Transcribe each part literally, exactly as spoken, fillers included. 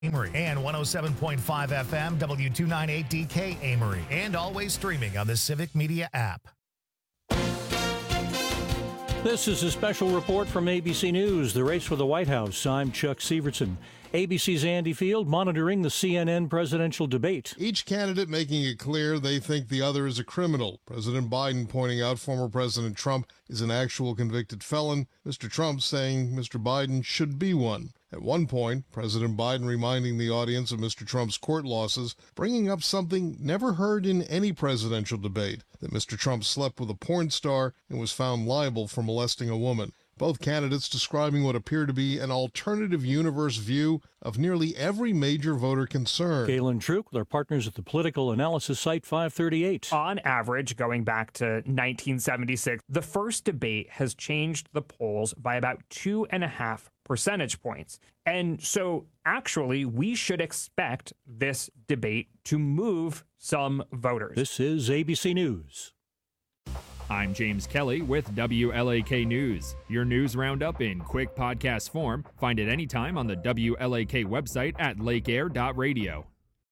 Amory and one oh seven point five F M, W two ninety-eight D K Amory, and always streaming on the Civic Media app. This is a special report from A B C News, the race for the White House. I'm Chuck Severson. A B C's Andy Field monitoring the C N N presidential debate. Each candidate making it clear they think the other is a criminal. President Biden pointing out former President Trump is an actual convicted felon. Mister Trump saying Mister Biden should be one. At one point, President Biden reminding the audience of Mister Trump's court losses, bringing up something never heard in any presidential debate, that Mister Trump slept with a porn star and was found liable for molesting a woman. Both candidates describing what appear to be an alternative universe view of nearly every major voter concern. Galen Truk with our partners at the political analysis site five thirty-eight. On average, going back to nineteen seventy-six, the first debate has changed the polls by about two and a half percentage points. And so actually, we should expect this debate to move some voters. This is A B C News. I'm James Kelly with W L A K News. Your news roundup in quick podcast form. Find it anytime on the W L A K website at lake air dot radio.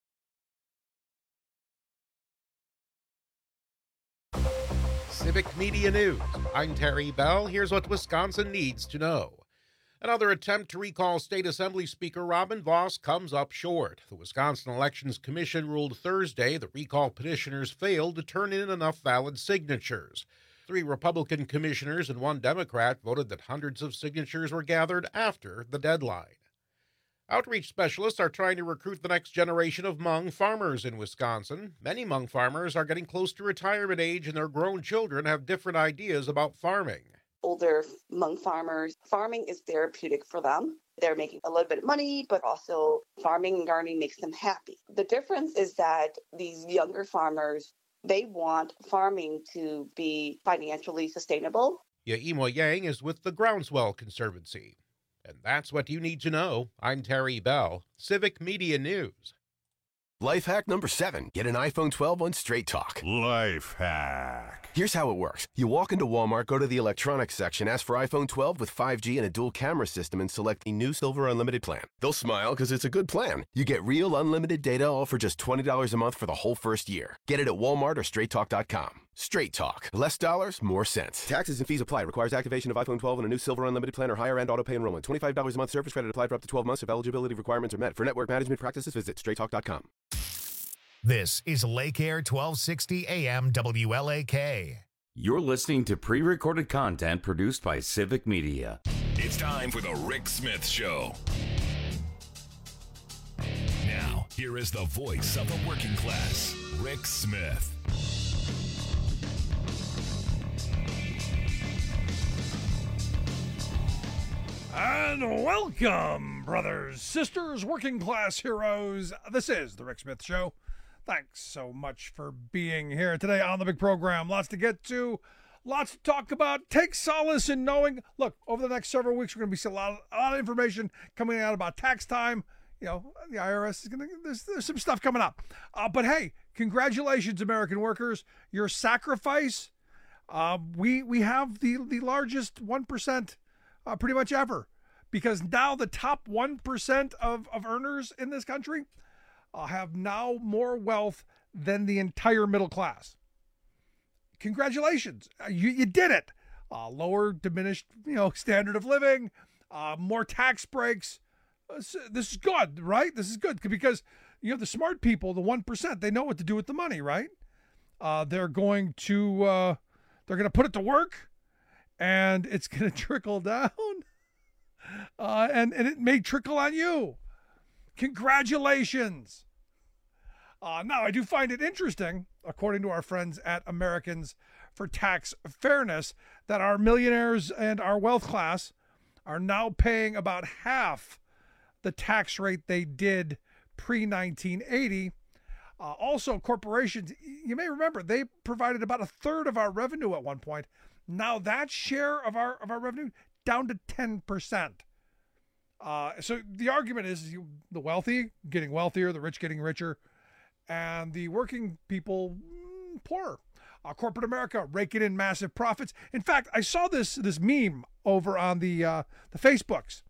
Civic Media News. I'm Terry Bell. Here's what Wisconsin needs to know. Another attempt to recall State Assembly Speaker Robin Vos comes up short. The Wisconsin Elections Commission ruled Thursday the recall petitioners failed to turn in enough valid signatures. Three Republican commissioners and one Democrat voted that hundreds of signatures were gathered after the deadline. Outreach specialists are trying to recruit the next generation of Hmong farmers in Wisconsin. Many Hmong farmers are getting close to retirement age, and their grown children have different ideas about farming. Older Hmong farmers, farming is therapeutic for them. They're making a little bit of money, but also farming and gardening makes them happy. The difference is that these younger farmers, they want farming to be financially sustainable. Yaimo Yang is with the Groundswell Conservancy. And that's what you need to know. I'm Terry Bell, Civic Media News. Life hack number seven. Get an iPhone twelve on Straight Talk. Life hack. Here's how it works. You walk into Walmart, go to the electronics section, ask for iPhone twelve with five G and a dual camera system, and select the new Silver Unlimited plan. They'll smile because it's a good plan. You get real unlimited data all for just twenty dollars a month for the whole first year. Get it at Walmart or straight talk dot com. Straight Talk. Less dollars, more sense. Taxes and fees apply. Requires activation of iPhone twelve and a new Silver Unlimited plan or higher end auto pay enrollment. twenty-five dollars a month service credit applied for up to twelve months if eligibility requirements are met. For network management practices, visit straight talk dot com. This is Lake Air twelve sixty A M W L A K. You're listening to pre-recorded content produced by Civic Media. It's time for the Rick Smith Show. Now, here is the voice of the working class, Rick Smith. And welcome, brothers, sisters, working class heroes. This is the Rick Smith Show. Thanks so much for being here today on the big program. Lots to get to, lots to talk about. Take solace in knowing, look, over the next several weeks, we're going to be seeing a lot, of, a lot of information coming out about tax time. You know, the I R S is going to, there's, there's some stuff coming up. Uh, but hey, congratulations, American workers. Your sacrifice, uh, we we have the, the largest one percent uh, pretty much ever. Because now the top one percent of, of earners in this country uh, have now more wealth than the entire middle class. Congratulations. Uh, you, you did it. Uh, lower diminished, you know, standard of living, uh, more tax breaks. Uh, this is good, right? This is good because, you know, the smart people, the one percent, they know what to do with the money, right? Uh, they're going to, uh, they're going to put it to work, and it's going to trickle down. Uh, and, and it may trickle on you. Congratulations. Uh, now, I do find it interesting, according to our friends at Americans for Tax Fairness, that our millionaires and our wealth class are now paying about half the tax rate they did pre nineteen eighty. Uh, also, corporations, you may remember, they provided about a third of our revenue at one point. Now that share of our of our revenue down to ten percent. Uh, so the argument is you, the wealthy getting wealthier, the rich getting richer, and the working people mm, poorer. Uh, corporate America raking in massive profits. In fact, I saw this this meme over on the uh, the Facebooks,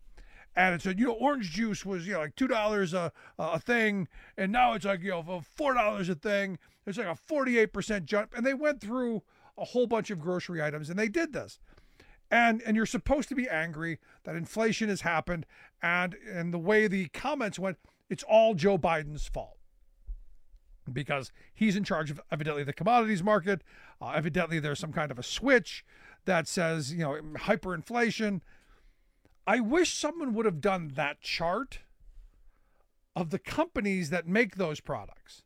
and it said, you know, orange juice was, you know, like two dollars a, a thing, and now it's like, you know, four dollars a thing. It's like a forty-eight percent jump. And they went through a whole bunch of grocery items, and they did this. And and you're supposed to be angry that inflation has happened, and, and the way the comments went, it's all Joe Biden's fault. Because he's in charge of evidently the commodities market. Uh, evidently there's some kind of a switch that says, you know, hyperinflation. I wish someone would have done that chart of the companies that make those products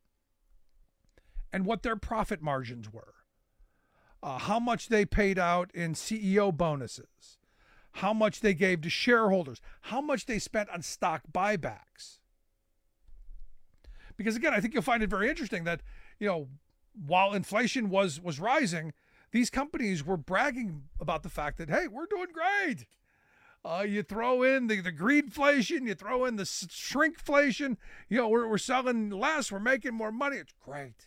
and what their profit margins were, uh, how much they paid out in C E O bonuses, how much they gave to shareholders, how much they spent on stock buybacks. Because again, I think you'll find it very interesting that, you know, while inflation was was rising, these companies were bragging about the fact that, hey, we're doing great. Uh, you throw in the, the greedflation, you throw in the shrinkflation, you know, we're, we're selling less, we're making more money. It's great.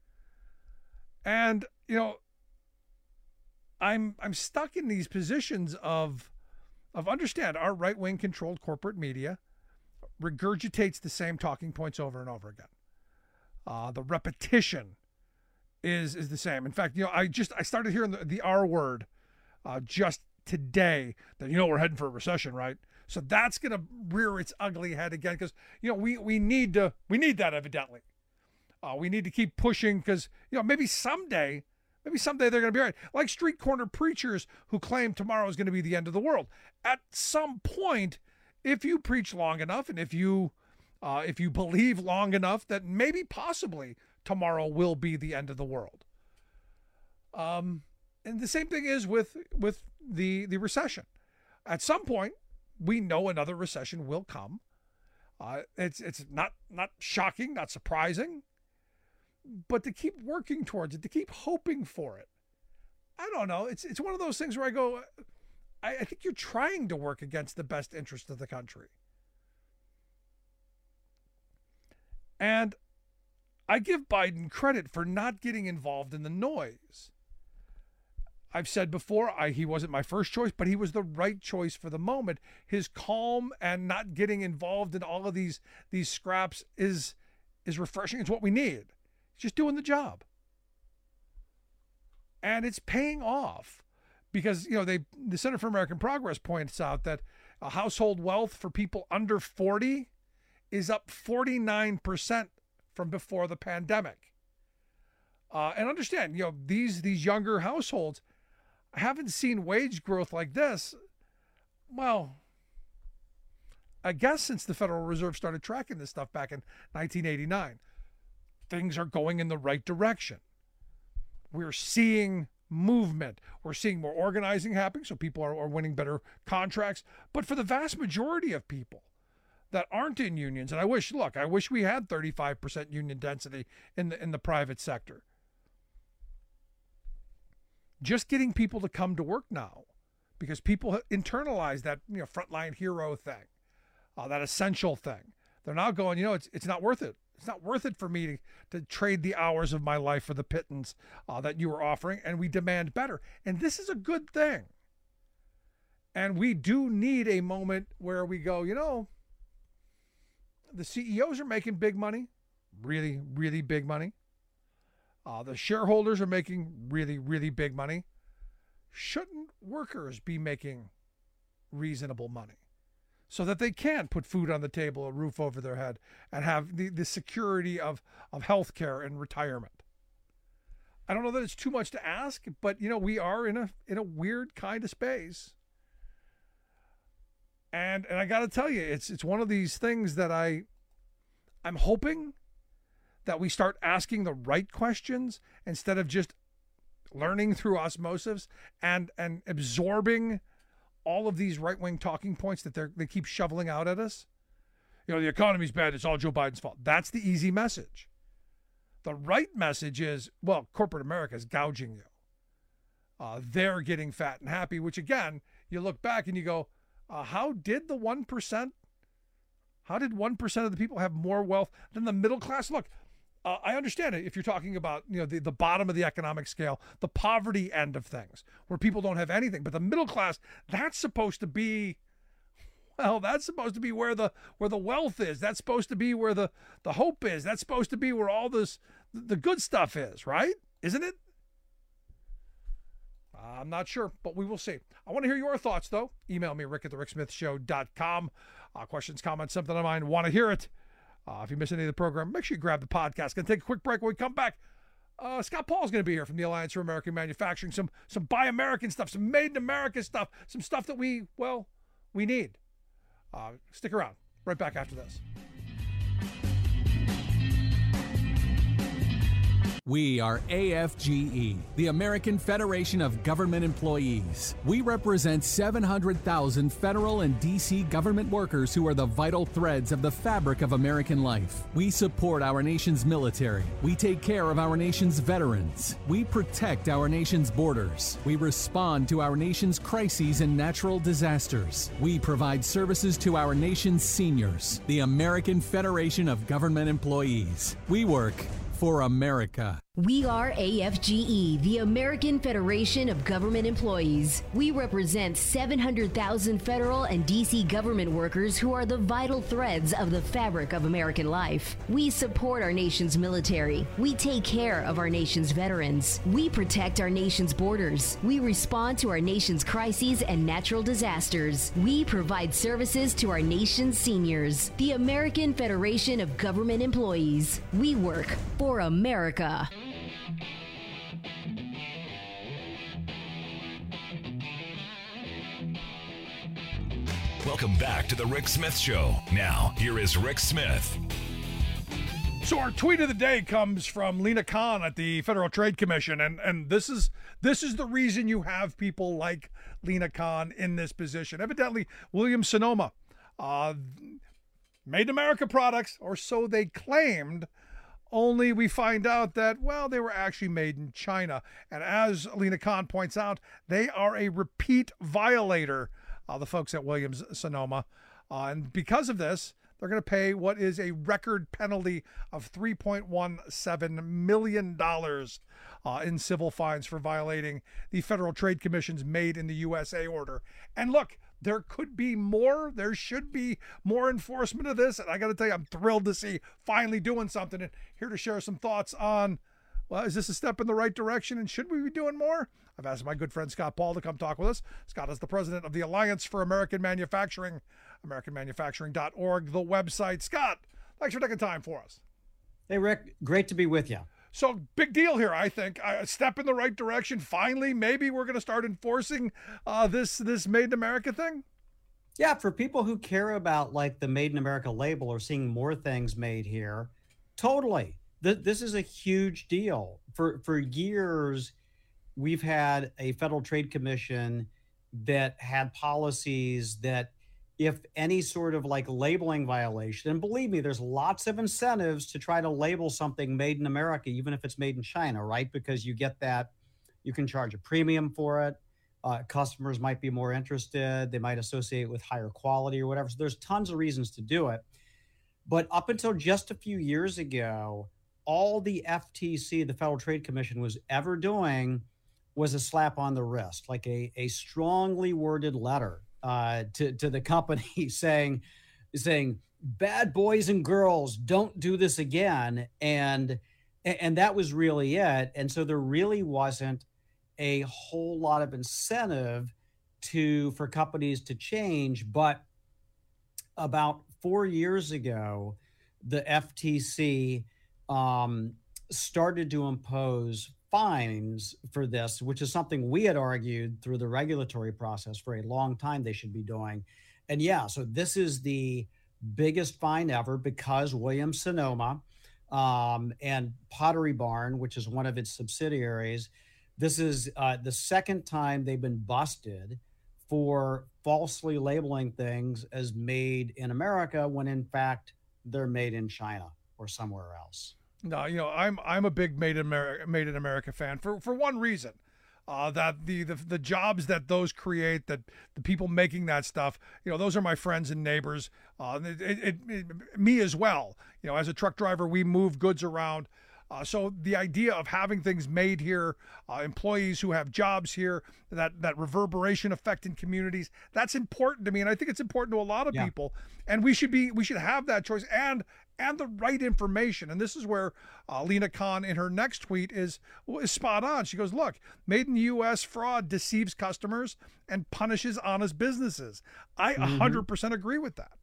And, you know, I'm I'm stuck in these positions of of understand our right-wing controlled corporate media regurgitates the same talking points over and over again. Uh, the repetition is is the same. In fact, you know, I just I started hearing the, the R word uh, just today. That, you know, we're heading for a recession, right? So that's going to rear its ugly head again because, you know, we we need to we need that evidently. Uh, we need to keep pushing because, you know, maybe someday, maybe someday they're going to be right. Like street corner preachers who claim tomorrow is going to be the end of the world. At some point, if you preach long enough and if you uh, if you believe long enough that maybe possibly tomorrow will be the end of the world. Um, and the same thing is with with the the recession. At some point, we know another recession will come. Uh, it's it's not not shocking, not surprising, but to keep working towards it, to keep hoping for it. I don't know. It's it's one of those things where I go, I, I think you're trying to work against the best interest of the country. And I give Biden credit for not getting involved in the noise. I've said before, I, he wasn't my first choice, but he was the right choice for the moment. His calm and not getting involved in all of these these scraps is is refreshing. It's what we need. He's just doing the job. And it's paying off because, you know, they the Center for American Progress points out that a household wealth for people under forty is up forty-nine percent from before the pandemic. Uh, and understand, you know, these these younger households haven't seen wage growth like this, well, I guess since the Federal Reserve started tracking this stuff back in nineteen eighty-nine. Things are going in the right direction. We're seeing movement. We're seeing more organizing happening, so people are, are winning better contracts. But for the vast majority of people that aren't in unions, and I wish, look, I wish we had thirty-five percent union density in the in the private sector. Just getting people to come to work now, because people internalize that, you know, frontline hero thing, uh, that essential thing. They're now going, you know, it's it's not worth it. It's not worth it for me to, to trade the hours of my life for the pittance uh, that you were offering, and we demand better. And this is a good thing. And we do need a moment where we go, you know, the C E Os are making big money, really, really big money. Uh, the shareholders are making really, really big money. Shouldn't workers be making reasonable money so that they can put food on the table, a roof over their head, and have the, the security of, of health care and retirement? I don't know that it's too much to ask, but, you know, we are in a in a weird kind of space. And and I got to tell you, it's it's one of these things that I I'm hoping that we start asking the right questions instead of just learning through osmosis and and absorbing all of these right-wing talking points that they they keep shoveling out at us. You know, the economy's bad, it's all Joe Biden's fault. That's the easy message. The right message is, well, corporate America is gouging you. Uh, they're getting fat and happy, which again, you look back and you go, uh, how did the one percent, how did one percent of the people have more wealth than the middle class? Look, Uh, I understand it if you're talking about, you know, the, the bottom of the economic scale, the poverty end of things, where people don't have anything. But the middle class, that's supposed to be Well, that's supposed to be where the where the wealth is. That's supposed to be where the, the hope is. That's supposed to be where all this the good stuff is, right? Isn't it? I'm not sure, but we will see. I want to hear your thoughts, though. Email me, rick at the rick smith show dot com. Uh, questions, comments, something on mind. Want to hear it. Uh, if you miss any of the program, make sure you grab the podcast. Going to take a quick break. When we come back, uh, Scott Paul's going to be here from the Alliance for American Manufacturing. Some some Buy American stuff, some Made in America stuff, some stuff that we, well, we need. Uh, stick around. Right back after this. We are A F G E, the American Federation of Government Employees. We represent seven hundred thousand federal and D C government workers who are the vital threads of the fabric of American life. We support our nation's military. We take care of our nation's veterans. We protect our nation's borders. We respond to our nation's crises and natural disasters. We provide services to our nation's seniors. The American Federation of Government Employees. We work for America. We are A F G E, the American Federation of Government Employees. We represent seven hundred thousand federal and D C government workers who are the vital threads of the fabric of American life. We support our nation's military. We take care of our nation's veterans. We protect our nation's borders. We respond to our nation's crises and natural disasters. We provide services to our nation's seniors. The American Federation of Government Employees. We work for America. Welcome back to the Rick Smith Show. Now, here is Rick Smith. So our tweet of the day comes from Lena Khan at the Federal Trade Commission, and and this is this is the reason you have people like Lena Khan in this position. Evidently, Williams-Sonoma uh, made America products, or so they claimed. Only we find out that, well, they were actually made in China. And as Lena Khan points out, they are a repeat violator, uh, the folks at Williams-Sonoma. Uh, and because of this, they're going to pay what is a record penalty of three point one seven million dollars uh, in civil fines for violating the Federal Trade Commission's Made in the U S A order. And look, there could be more. There should be more enforcement of this. And I got to tell you, I'm thrilled to see finally doing something. And here to share some thoughts on, well, is this a step in the right direction? And should we be doing more? I've asked my good friend Scott Paul to come talk with us. Scott is the president of the Alliance for American Manufacturing, american manufacturing dot org, the website. Scott, thanks for taking time for us. Hey, Rick. Great to be with you. So big deal here, I think. A step in the right direction. Finally, maybe we're going to start enforcing uh, this this Made in America thing. Yeah, for people who care about like the Made in America label or seeing more things made here, totally. Th- this is a huge deal. For for years, we've had a Federal Trade Commission that had policies that if any sort of like labeling violation, and believe me, there's lots of incentives to try to label something made in America, even if it's made in China, right? Because you get that, you can charge a premium for it. Uh, customers might be more interested. They might associate it with higher quality or whatever. So there's tons of reasons to do it. But up until just a few years ago, all the F T C, the Federal Trade Commission, was ever doing was a slap on the wrist, like a, a strongly worded letter uh, to, to the company saying, saying, bad boys and girls, don't do this again. And, and that was really it. And so there really wasn't a whole lot of incentive to for companies to change. But about four years ago, the F T C um, started to impose fines for this, which is something we had argued through the regulatory process for a long time they should be doing. And yeah, so this is the biggest fine ever because Williams-Sonoma um, and Pottery Barn, which is one of its subsidiaries, this is uh, the second time they've been busted for falsely labeling things as made in America when in fact they're made in China or somewhere else. No, you know, I'm I'm a big Made in America, Made in America fan for, for one reason, uh, that the, the the jobs that those create, that the people making that stuff, you know, those are my friends and neighbors, uh, it, it, it, me as well. You know, as a truck driver, we move goods around. Uh, so the idea of having things made here, uh, employees who have jobs here, that that reverberation effect in communities, that's important to me, and I think it's important to a lot of Yeah. people. And we should be we should have that choice and and the right information. And this is where uh, Lena Khan in her next tweet is is spot on. She goes, "Look, made in the U S fraud deceives customers and punishes honest businesses." I Mhm. one hundred percent agree with that.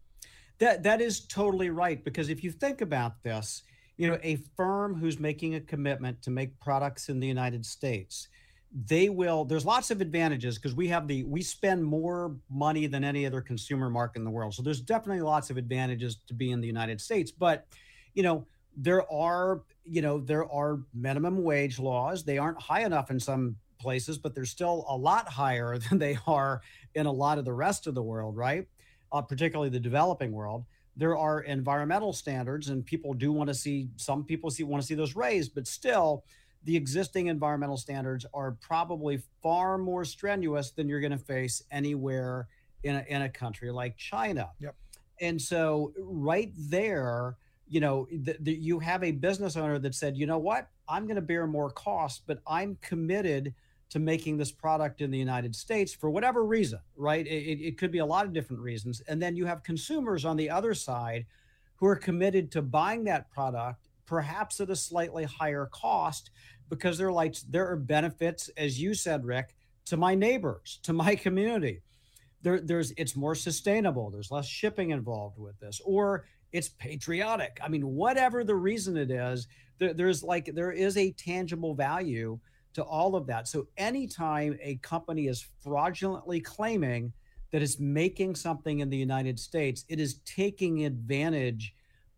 That that is totally right, because if you think about this, you know, a firm who's making a commitment to make products in the United States, they will, there's lots of advantages because we have the, we spend more money than any other consumer market in the world. So there's definitely lots of advantages to be in the United States. But, you know, there are, you know, there are minimum wage laws. They aren't high enough in some places, but they're still a lot higher than they are in a lot of the rest of the world, right? Uh, particularly the developing world. There are environmental standards, and people do want to see, some people see want to see those raised, but still, the existing environmental standards are probably far more strenuous than you're going to face anywhere in a, in a country like China. Yep. And so, right there, you know, the, the, you have a business owner that said, you know what, I'm going to bear more costs, but I'm committed to making this product in the United States for whatever reason, right? It, it could be a lot of different reasons. And then you have consumers on the other side who are committed to buying that product, perhaps at a slightly higher cost, because they're like, there are benefits, as you said, Rick, to my neighbors, to my community. There, there's, it's more sustainable. There's less shipping involved with this, or it's patriotic. I mean, whatever the reason it is, there, there's like, there is a tangible value to all of that. So anytime a company is fraudulently claiming that it's making something in the United States, it is taking advantage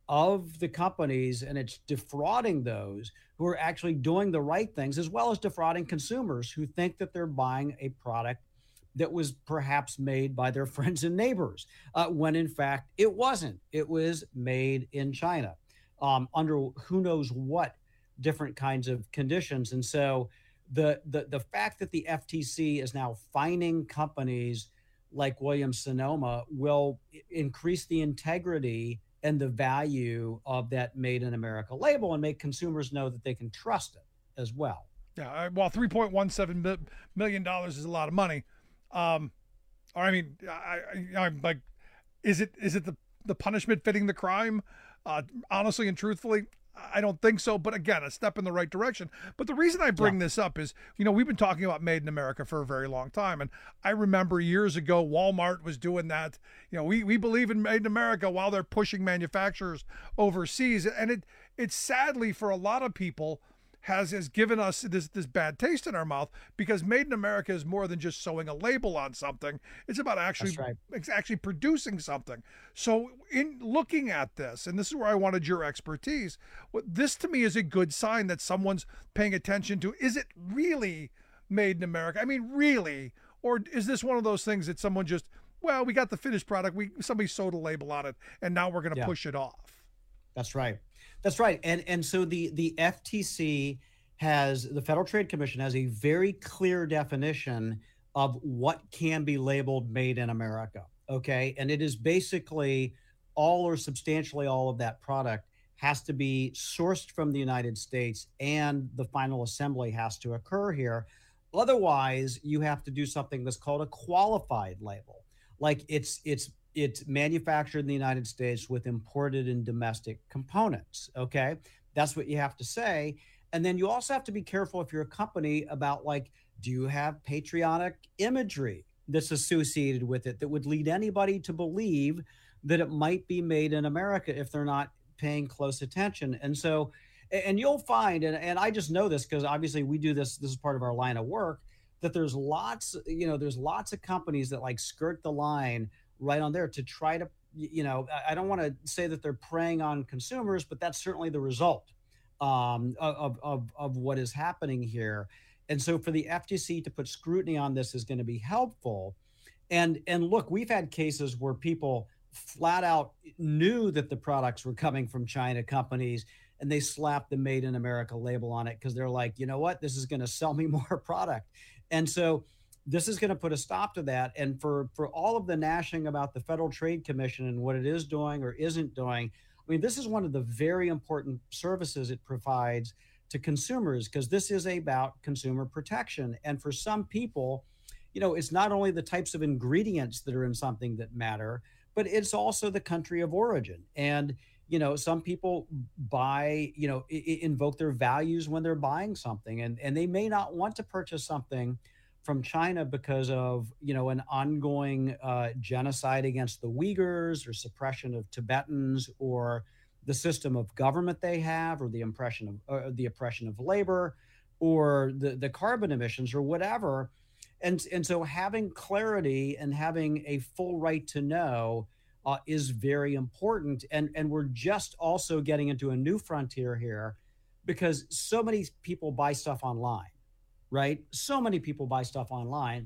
of the companies, and it's defrauding those who are actually doing the right things, as well as defrauding consumers who think that they're buying a product that was perhaps made by their friends and neighbors, uh, when in fact it wasn't. It was made in China, um, under who knows what different kinds of conditions. And so the, the, the fact that the F T C is now fining companies like Williams-Sonoma will increase the integrity and the value of that Made in America label and make consumers know that they can trust it as well. Yeah, I- well, three point one seven million dollars is a lot of money. Um, or I mean, I, I, I'm like, is it is it the, the punishment fitting the crime? Uh, honestly and truthfully, I don't think so. But again, a step in the right direction. But the reason I bring yeah. this up is, you know, we've been talking about Made in America for a very long time. And I remember years ago, Walmart was doing that. You know, we, we believe in Made in America while they're pushing manufacturers overseas. And it it's sadly for a lot of people has has given us this this bad taste in our mouth, because Made in America is more than just sewing a label on something. It's about actually right. it's actually producing something. So in looking at this, and this is where I wanted your expertise, what this to me is a good sign that someone's paying attention to, is it really Made in America? I mean, really? Or is this one of those things that someone just, well, we got the finished product, we somebody sewed a label on it, and now we're going to yeah. push it off? That's right. That's right. And and so the the F T C has, the Federal Trade Commission has a very clear definition of what can be labeled Made in America. Okay. And it is basically all or substantially all of that product has to be sourced from the United States, and the final assembly has to occur here. Otherwise, you have to do something that's called a qualified label. Like it's it's it's manufactured in the United States with imported and domestic components. Okay. That's what you have to say. And then you also have to be careful, if you're a company, about like, do you have patriotic imagery that's associated with it that would lead anybody to believe that it might be made in America if they're not paying close attention? And so, and you'll find, and, and I just know this because obviously we do this, this is part of our line of work, that there's lots, you know, there's lots of companies that like skirt the line right on there to try to, you know, I don't want to say that they're preying on consumers, but that's certainly the result um, of, of, of what is happening here. And so for the F T C to put scrutiny on this is going to be helpful. And, and look, we've had cases where people flat out knew that the products were coming from China companies, and they slapped the Made in America label on it because they're like, you know what, this is going to sell me more product. And so this is going to put a stop to that. And for, for all of the gnashing about the Federal Trade Commission and what it is doing or isn't doing, I mean, this is one of the very important services it provides to consumers, because this is about consumer protection. And for some people, you know, it's not only the types of ingredients that are in something that matter, but it's also the country of origin. And, you know, some people buy, you know, I- invoke their values when they're buying something, and, and they may not want to purchase something from China because of, you know, an ongoing uh, genocide against the Uyghurs or suppression of Tibetans, or the system of government they have, or the impression of uh, the oppression of labor, or the, the carbon emissions, or whatever. And, and so having clarity and having a full right to know uh, is very important. And, and we're just also getting into a new frontier here, because so many people buy stuff online, right? So many people buy stuff online.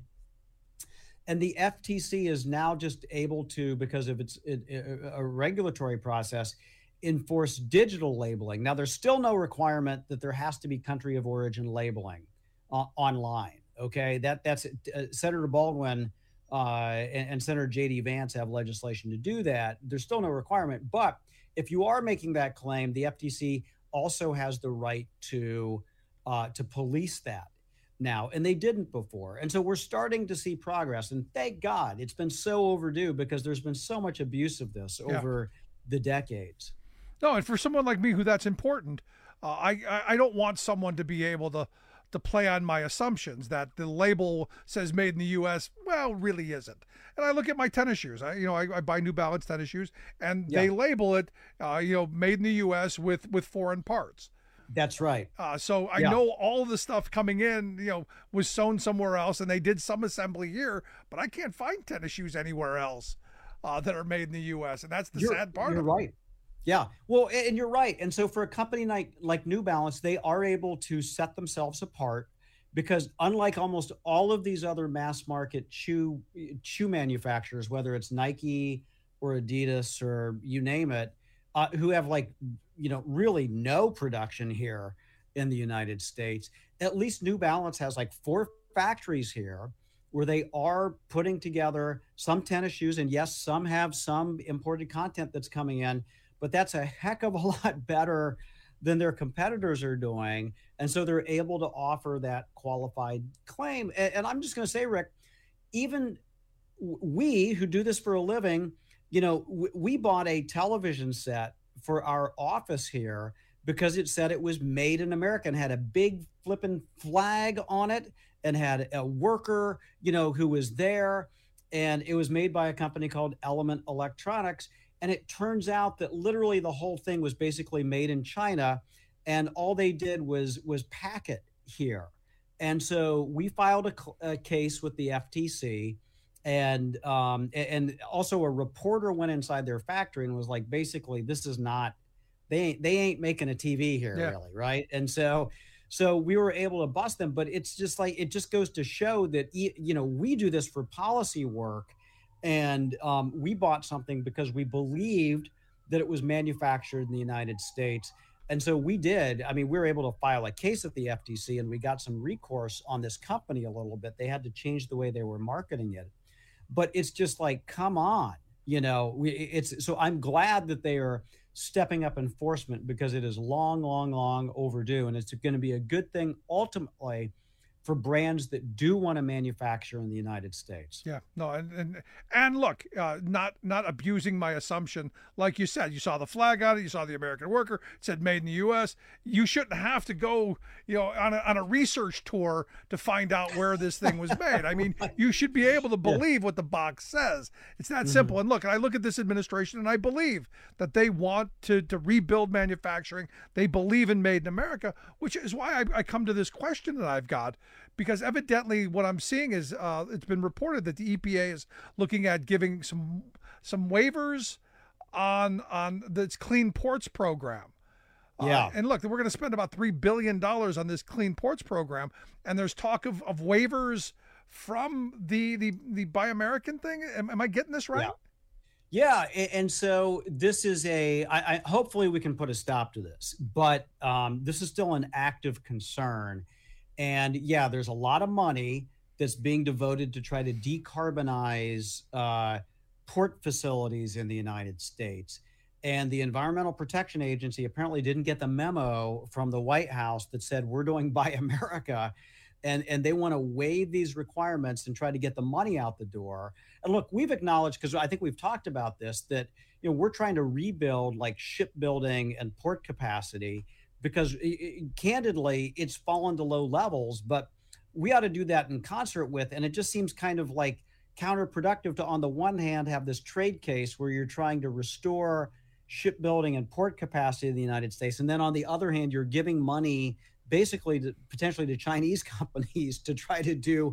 And the F T C is now just able to, because of its it, it, a regulatory process, enforce digital labeling. Now, there's still no requirement that there has to be country of origin labeling uh, online. Okay, that that's uh, Senator Baldwin uh, and, and Senator J D Vance have legislation to do that. There's still no requirement, but if you are making that claim, the F T C also has the right to uh, to police that now, and they didn't before. And so we're starting to see progress, and thank God. It's been so overdue, because there's been so much abuse of this Yeah. over the decades. No, and for someone like me who that's important, uh, I, I I don't want someone to be able to to play on my assumptions that the label says made in the U S Well, really isn't. And I look at my tennis shoes. I you know I, I buy New Balance tennis shoes, and Yeah. they label it uh, you know made in the U S with with foreign parts. That's right. Uh, so I Yeah. know all the stuff coming in, you know, was sewn somewhere else, and they did some assembly here, but I can't find tennis shoes anywhere else uh, that are made in the U S, and that's the You're- sad part You're of it. right. Yeah. Well, a- and you're right. And so for a company like like New Balance, they are able to set themselves apart, because unlike almost all of these other mass market shoe shoe manufacturers, whether it's Nike or Adidas or you name it, uh, who have like, you know, really no production here in the United States, at least New Balance has like four factories here where they are putting together some tennis shoes. And yes, some have some imported content that's coming in, but that's a heck of a lot better than their competitors are doing. And so they're able to offer that qualified claim. And, and I'm just going to say, Rick, even w- we who do this for a living, you know, w- we bought a television set for our office here because it said it was made in America and had a big flipping flag on it and had a worker, you know, who was there. And it was made by a company called Element Electronics. And it turns out that literally the whole thing was basically made in China, and all they did was was pack it here. And so we filed a, cl- a case with the F T C, and um, a- and also a reporter went inside their factory and was like, basically, this is not, they ain't, they ain't making a T V here, Yeah. really, right? And so so we were able to bust them, but it's just like, it just goes to show that, e- you know, we do this for policy work. And um, we bought something because we believed that it was manufactured in the United States. And so we did. I mean, we were able to file a case at the F T C, and we got some recourse on this company a little bit. They had to change the way they were marketing it. But it's just like, come on, you know, we, it's so I'm glad that they are stepping up enforcement, because it is long, long, long overdue. And it's going to be a good thing ultimately for brands that do want to manufacture in the United States. Yeah, no, and and, and look, uh, not not abusing my assumption. Like you said, you saw the flag on it, you saw the American worker, it said made in the U S. You shouldn't have to go, you know, on a, on a research tour to find out where this thing was made. I mean, you should be able to believe what the box says. It's that simple. And look, I look at this administration, and I believe that they want to to rebuild manufacturing. They believe in made in America, which is why I, I come to this question that I've got. Because evidently what I'm seeing is uh, it's been reported that the E P A is looking at giving some some waivers on on this Clean Ports program. Yeah. Uh, and look, we're going to spend about three billion dollars on this Clean Ports program. And there's talk of, of waivers from the, the, the Buy American thing. Am, am I getting this right? Yeah. Yeah, a- and so this is a. I, I hopefully we can put a stop to this, but um, this is still an active concern. And yeah, there's a lot of money that's being devoted to try to decarbonize uh, port facilities in the United States. And the Environmental Protection Agency apparently didn't get the memo from the White House that said, we're doing Buy America. And, and they want to waive these requirements and try to get the money out the door. And look, we've acknowledged, because I think we've talked about this, that you know we're trying to rebuild like shipbuilding and port capacity because it, it, candidly, it's fallen to low levels. But we ought to do that in concert with, and it just seems kind of like counterproductive to, on the one hand, have this trade case where you're trying to restore shipbuilding and port capacity in the United States, and then on the other hand, you're giving money basically to, potentially to Chinese companies to try to do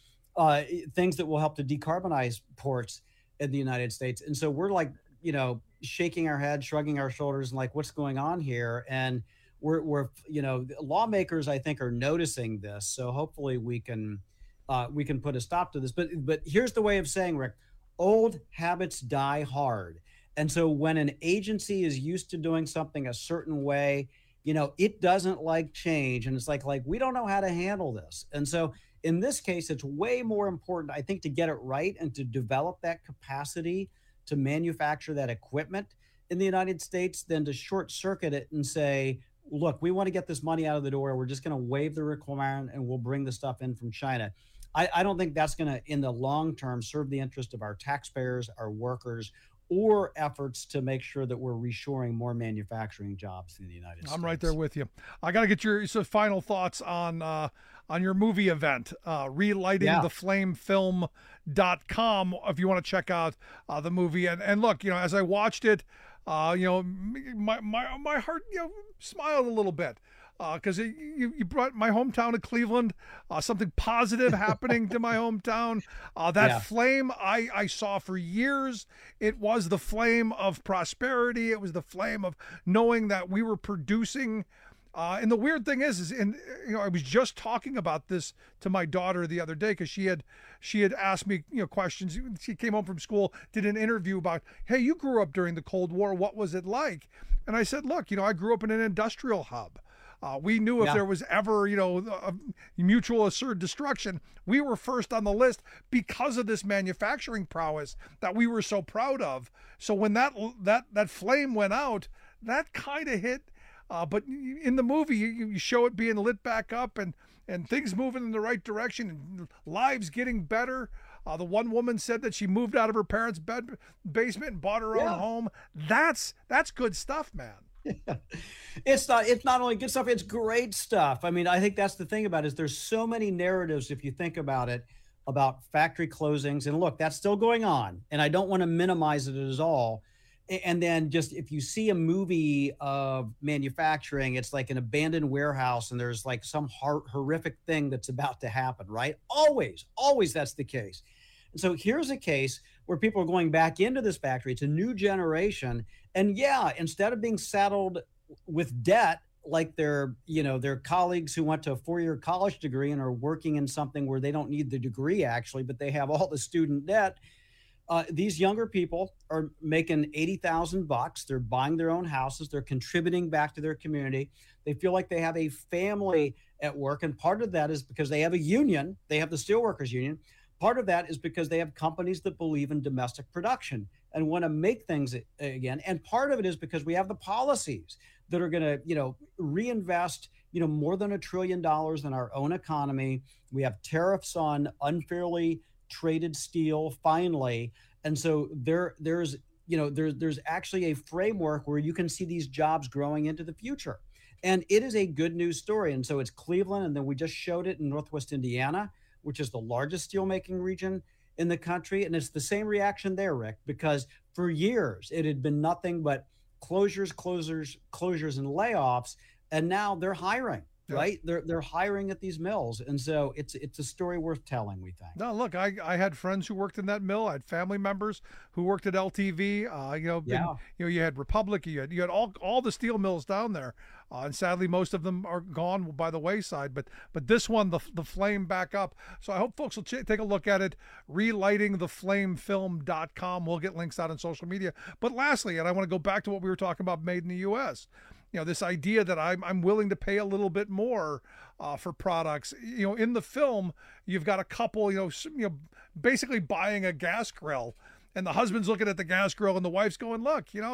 uh, things that will help to decarbonize ports in the United States. And so we're like, you know, shaking our head, shrugging our shoulders, and like, what's going on here? And we're, we're, you know, lawmakers, I think, are noticing this. So hopefully we can, uh, we can put a stop to this. But, but here's the way of saying, Rick, old habits die hard. And so when an agency is used to doing something a certain way, you know, it doesn't like change. And it's like, like, we don't know how to handle this. And so in this case, it's way more important, I think, to get it right and to develop that capacity to manufacture that equipment in the United States than to short circuit it and say, look, we want to get this money out of the door. We're just going to waive the requirement and we'll bring the stuff in from China. I, I don't think that's going to, in the long term, serve the interest of our taxpayers, our workers, or efforts to make sure that we're reshoring more manufacturing jobs in the United States. I'm right there with you. I got to get your so final thoughts on uh, on your movie event, uh, relighting the flame film dot com, if you want to check out uh, the movie. And, and look, you know, as I watched it, uh, you know, my, my, my heart, you know, smiled a little bit. Because uh, you, you brought my hometown of Cleveland, uh, something positive happening to my hometown. Uh, that yeah. flame I, I saw for years. It was the flame of prosperity. It was the flame of knowing that we were producing. Uh, and the weird thing is, is in, you know, I was just talking about this to my daughter the other day because she had she had asked me, you know, questions. She came home from school, did an interview about, hey, you grew up during the Cold War. What was it like? And I said, look, you know, I grew up in an industrial hub. Uh, we knew if yeah. there was ever, you know, a mutual assured destruction, we were first on the list because of this manufacturing prowess that we were so proud of. So when that that that flame went out, that kind of hit. Uh, but in the movie, you, you show it being lit back up and and things moving in the right direction and lives getting better. Uh, the one woman said that she moved out of her parents' bed basement and bought her yeah. own home. That's that's good stuff, man. Yeah. It's not it's not only good stuff, it's great stuff. I mean, I think that's the thing about it, is there's so many narratives, if you think about it, about factory closings. And look, that's still going on. And I don't want to minimize it at all. And then just if you see a movie of manufacturing, it's like an abandoned warehouse and there's like some hor- horrific thing that's about to happen, right? Always, always that's the case. And so here's a case where people are going back into this factory. It's a new generation. And yeah, instead of being saddled with debt like their, you know, their colleagues who went to a four-year college degree and are working in something where they don't need the degree actually, but they have all the student debt, uh, these younger people are making eighty thousand bucks. They're buying their own houses. They're contributing back to their community. They feel like they have a family at work. And part of that is because they have a union. They have the Steelworkers Union. Part of that is because they have companies that believe in domestic production and want to make things again. And part of it is because we have the policies that are going to, you know, reinvest, you know, more than a trillion dollars in our own economy. We have tariffs on unfairly traded steel, finally. And so there, there's, you know, there's, there's actually a framework where you can see these jobs growing into the future. And it is a good news story. And so it's Cleveland. And then we just showed it in Northwest Indiana, which is the largest steelmaking region in the country. And it's the same reaction there, Rick, because for years it had been nothing but closures, closures, closures, and layoffs. And now they're hiring, yeah. right? They're they're hiring at these mills. And so it's it's a story worth telling, we think. No, look, I, I had friends who worked in that mill. I had family members who worked at L T V. Uh, you know, been, yeah. you know, you had Republic, you had you had all all the steel mills down there. Uh, and sadly, most of them are gone by the wayside. But but this one, the the flame back up. So I hope folks will ch- take a look at it. relighting the flame film dot com. We'll get links out on social media. But lastly, and I want to go back to what we were talking about, made in the U S. You know, this idea that I'm I'm willing to pay a little bit more uh, for products. You know, in the film, you've got a couple. You know, you know, basically buying a gas grill, and the husband's looking at the gas grill, and the wife's going, "Look, you know."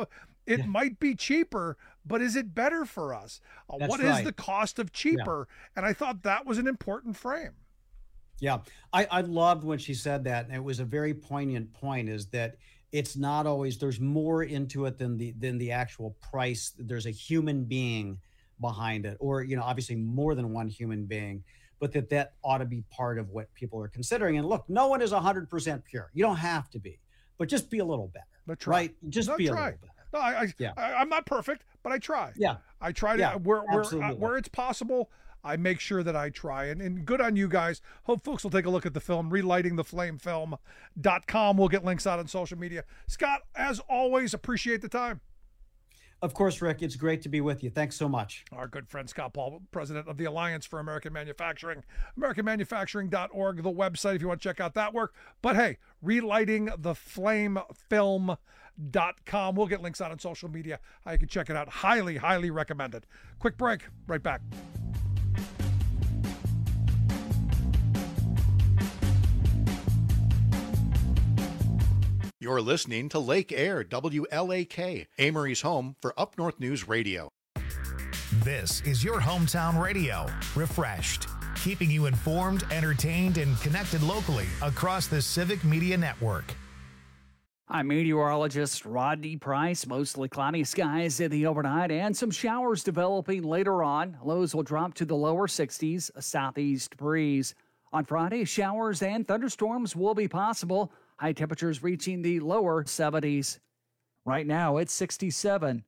it yeah. might be cheaper, but is it better for us? Uh, what right. is the cost of cheaper? Yeah. And I thought that was an important frame. Yeah, I, I loved when she said that, and it was a very poignant point, is that it's not always, there's more into it than the than the actual price. There's a human being behind it, or, you know, obviously more than one human being, but that that ought to be part of what people are considering. And look, no one is one hundred percent pure. You don't have to be, but just be a little better. But try. Right? Just no, be try. a little better. No, I, I, yeah. I, I'm not perfect, but I try. Yeah. I try to, yeah, where, where, uh, absolutely. where it's possible, I make sure that I try. And, and good on you guys. Hope folks will take a look at the film, relighting the flame film dot com. We'll get links out on social media. Scott, as always, appreciate the time. Of course, Rick, it's great to be with you. Thanks so much. Our good friend Scott Paul, president of the Alliance for American Manufacturing, american manufacturing dot org, the website if you want to check out that work. But hey, relighting the flame film dot com. We'll get links out on social media. How you can check it out. Highly, highly recommended. Quick break. Right back. You're listening to Lake Air, W L A K, Amory's home for Up North News Radio. This is your hometown radio, refreshed, keeping you informed, entertained, and connected locally across the Civic Media Network. I'm meteorologist Rodney Price. Mostly cloudy skies in the overnight and some showers developing later on. Lows will drop to the lower sixties, a southeast breeze. On Friday, showers and thunderstorms will be possible. High temperatures reaching the lower seventies. Right now, it's sixty-seven.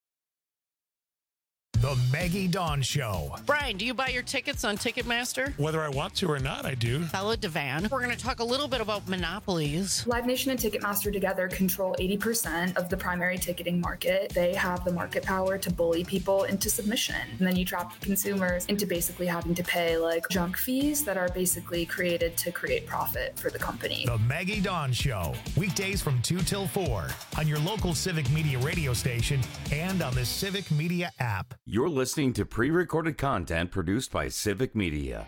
The Maggie Dawn Show. Brian, do you buy your tickets on Ticketmaster? Whether I want to or not, I do. Bella Devan. We're going to talk a little bit about monopolies. Live Nation and Ticketmaster together control eighty percent of the primary ticketing market. They have the market power to bully people into submission. And then you trap consumers into basically having to pay like junk fees that are basically created to create profit for the company. The Maggie Dawn Show. Weekdays from two till four on your local Civic Media radio station and on the Civic Media app. You're listening to pre-recorded content produced by Civic Media.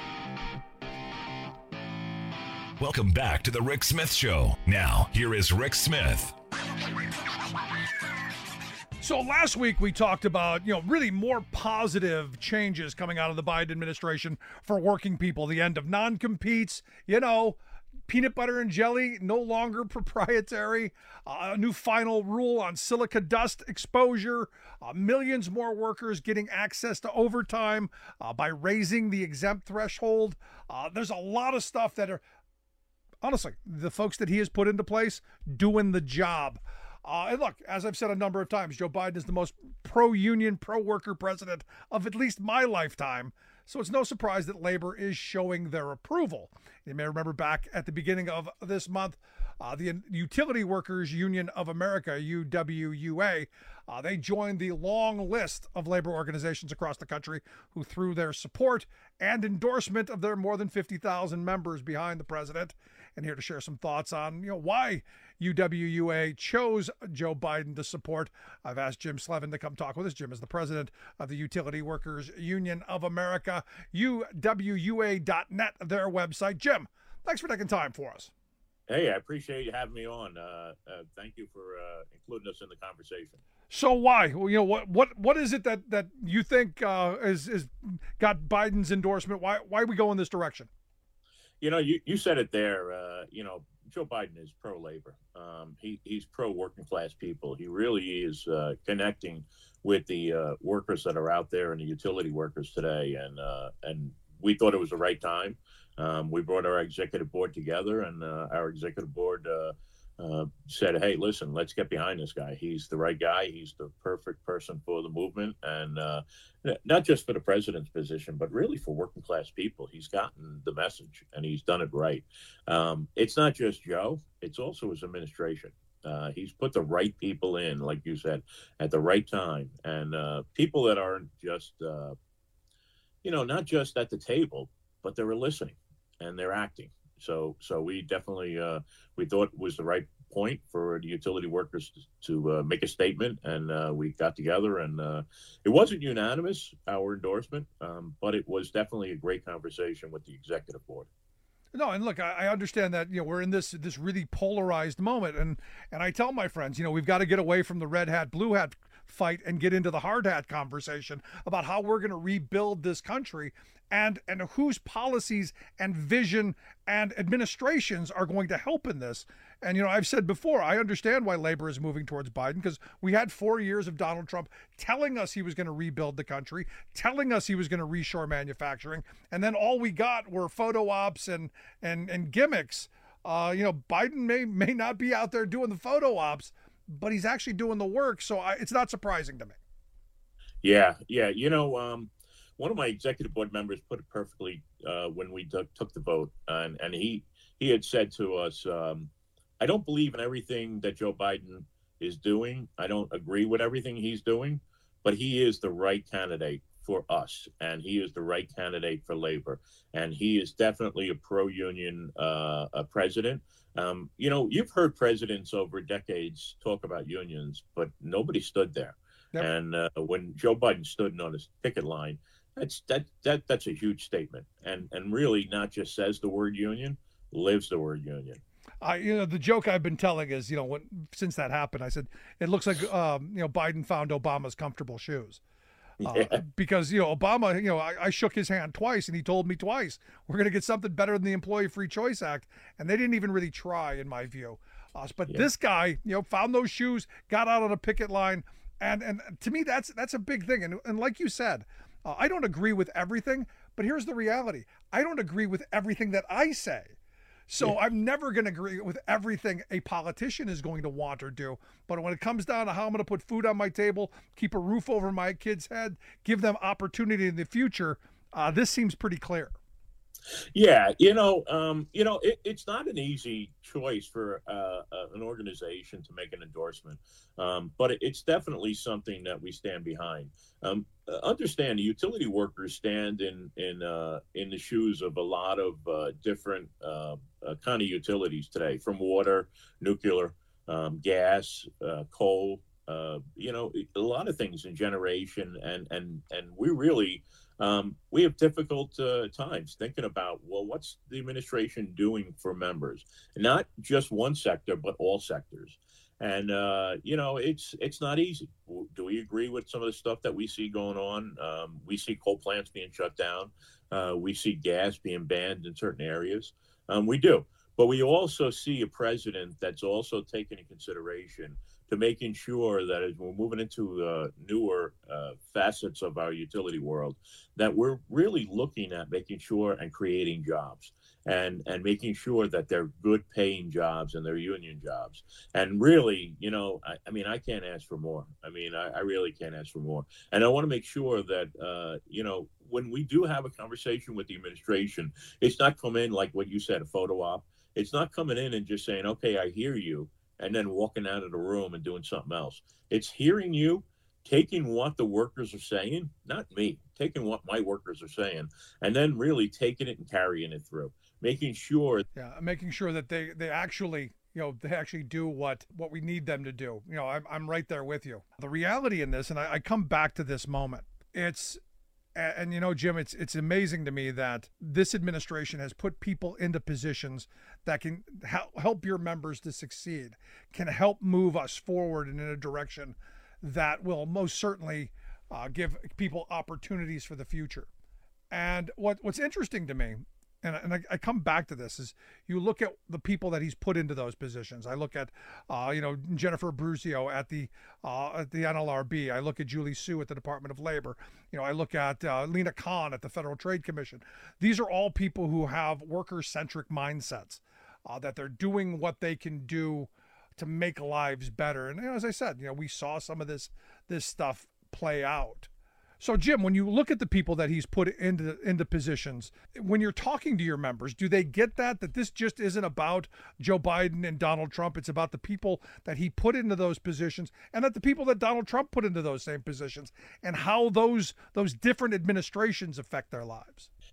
Welcome back to the Rick Smith Show. Now, here is Rick Smith. So last week we talked about, you know, really more positive changes coming out of the Biden administration for working people. The end of non-competes, you know, peanut butter and jelly no longer proprietary, uh, a new final rule on silica dust exposure, uh, millions more workers getting access to overtime uh, by raising the exempt threshold. Uh, there's a lot of stuff that are, honestly, the folks that he has put into place doing the job. Uh, and look, as I've said a number of times, Joe Biden is the most pro-union, pro-worker president of at least my lifetime. So it's no surprise that labor is showing their approval. You may remember back at the beginning of this month, uh, the Utility Workers Union of America, U W U A, uh, they joined the long list of labor organizations across the country who threw their support and endorsement of their more than fifty thousand members behind the president. And here to share some thoughts on, you know, why U W U A chose Joe Biden to support, I've asked Jim Slevin to come talk with us. Jim is the president of the Utility Workers Union of America, U W U A dot net, their website. Jim, thanks for taking time for us. Hey, I appreciate you having me on. Uh, uh, thank you for uh, including us in the conversation. So why? Well, you know, what what what is it that that you think uh, is is got Biden's endorsement? Why why we go in this direction? You know, you, you said it there. Uh, you know, Joe Biden is pro-labor. Um, he, he's pro-working class people. He really is uh, connecting with the uh, workers that are out there and the utility workers today. And uh, and we thought it was the right time. Um, we brought our executive board together, and uh, our executive board uh, uh, said, hey, listen, let's get behind this guy. He's the right guy. He's the perfect person for the movement. And uh, not just for the president's position, but really for working class people. He's gotten the message and he's done it right. Um, it's not just Joe, it's also his administration. Uh, he's put the right people in, like you said, at the right time. And uh, people that aren't just, uh, you know, not just at the table, but they're listening and they're acting. So so we definitely, uh, we thought it was the right point for the utility workers to, to uh, make a statement, and uh, we got together, and uh, it wasn't unanimous, our endorsement, um, but it was definitely a great conversation with the executive board. No, and look, I, I understand that, you know, we're in this this really polarized moment, and and I tell my friends, you know, we've got to get away from the red hat, blue hat fight and get into the hard hat conversation about how we're going to rebuild this country, and and whose policies and vision and administrations are going to help in this. And, you know, I've said before, I understand why labor is moving towards Biden, because we had four years of Donald Trump telling us he was going to rebuild the country, telling us he was going to reshore manufacturing, and then all we got were photo ops and and and gimmicks. Uh, you know, Biden may may not be out there doing the photo ops, but he's actually doing the work. So I, it's not surprising to me. Yeah, yeah. You know, um, one of my executive board members put it perfectly uh, when we took, took the vote, and and he he had said to us, um, I don't believe in everything that Joe Biden is doing. I don't agree with everything he's doing, but he is the right candidate for us, and he is the right candidate for labor, and he is definitely a pro-union uh, a president. Um, you know, you've heard presidents over decades talk about unions, but nobody stood there. Yep. And uh, when Joe Biden stood on his picket line, that's that that that's a huge statement, and and really not just says the word union, lives the word union. I, you know, the joke I've been telling is, you know, when since that happened, I said it looks like, um, you know, Biden found Obama's comfortable shoes, uh, yeah. because you know Obama, you know, I, I shook his hand twice, and he told me twice we're going to get something better than the Employee Free Choice Act, and they didn't even really try, in my view. Uh, but yeah. This guy, you know, found those shoes, got out on a picket line, and and to me that's that's a big thing. And and like you said, uh, I don't agree with everything, but here's the reality: I don't agree with everything that I say. So yeah. I'm never going to agree with everything a politician is going to want or do. But when it comes down to how I'm going to put food on my table, keep a roof over my kid's head, give them opportunity in the future, uh, this seems pretty clear. Yeah, you know, um, you know, it, it's not an easy choice for uh, uh, an organization to make an endorsement, um, but it, it's definitely something that we stand behind. Um, understand, the utility workers stand in in uh, in the shoes of a lot of uh, different uh, uh, kind of utilities today, from water, nuclear, um, gas, uh, coal. Uh, you know, a lot of things in generation, and and and we really. Um, we have difficult uh, times thinking about, well, what's the administration doing for members? Not just one sector, but all sectors. And, uh, you know, it's it's not easy. Do we agree with some of the stuff that we see going on? Um, we see coal plants being shut down. Uh, we see gas being banned in certain areas. Um, we do. But we also see a president that's also taking into consideration to making sure that as we're moving into uh, newer uh, facets of our utility world, that we're really looking at making sure and creating jobs, and and making sure that they're good paying jobs and they're union jobs. And really, you know, I, I mean, I can't ask for more. I mean, I, I really can't ask for more. And I want to make sure that, uh, you know, when we do have a conversation with the administration, it's not come in like what you said, a photo op. It's not coming in and just saying, okay, I hear you, and then walking out of the room and doing something else. It's hearing you, taking what the workers are saying, not me, taking what my workers are saying, and then really taking it and carrying it through, making sure. Yeah, making sure that they, they actually, you know, they actually do what, what we need them to do. You know, I'm, I'm right there with you. The reality in this, and I, I come back to this moment, it's, and, and you know, Jim, it's it's amazing to me that this administration has put people into positions that can help help your members to succeed, can help move us forward and in a direction that will most certainly uh, give people opportunities for the future. And what what's interesting to me, and, and I, I come back to this, is you look at the people that he's put into those positions. I look at, uh, you know, Jennifer Bruzio at the uh, at the N L R B. I look at Julie Su at the Department of Labor. You know, I look at uh, Lena Khan at the Federal Trade Commission. These are all people who have worker-centric mindsets, uh, that they're doing what they can do to make lives better. And you know, as I said, you know, we saw some of this this stuff play out. So, Jim, when you look at the people that he's put into into positions, when you're talking to your members, do they get that, that this just isn't about Joe Biden and Donald Trump? It's about the people that he put into those positions, and that the people that Donald Trump put into those same positions, and how those those different administrations affect their lives?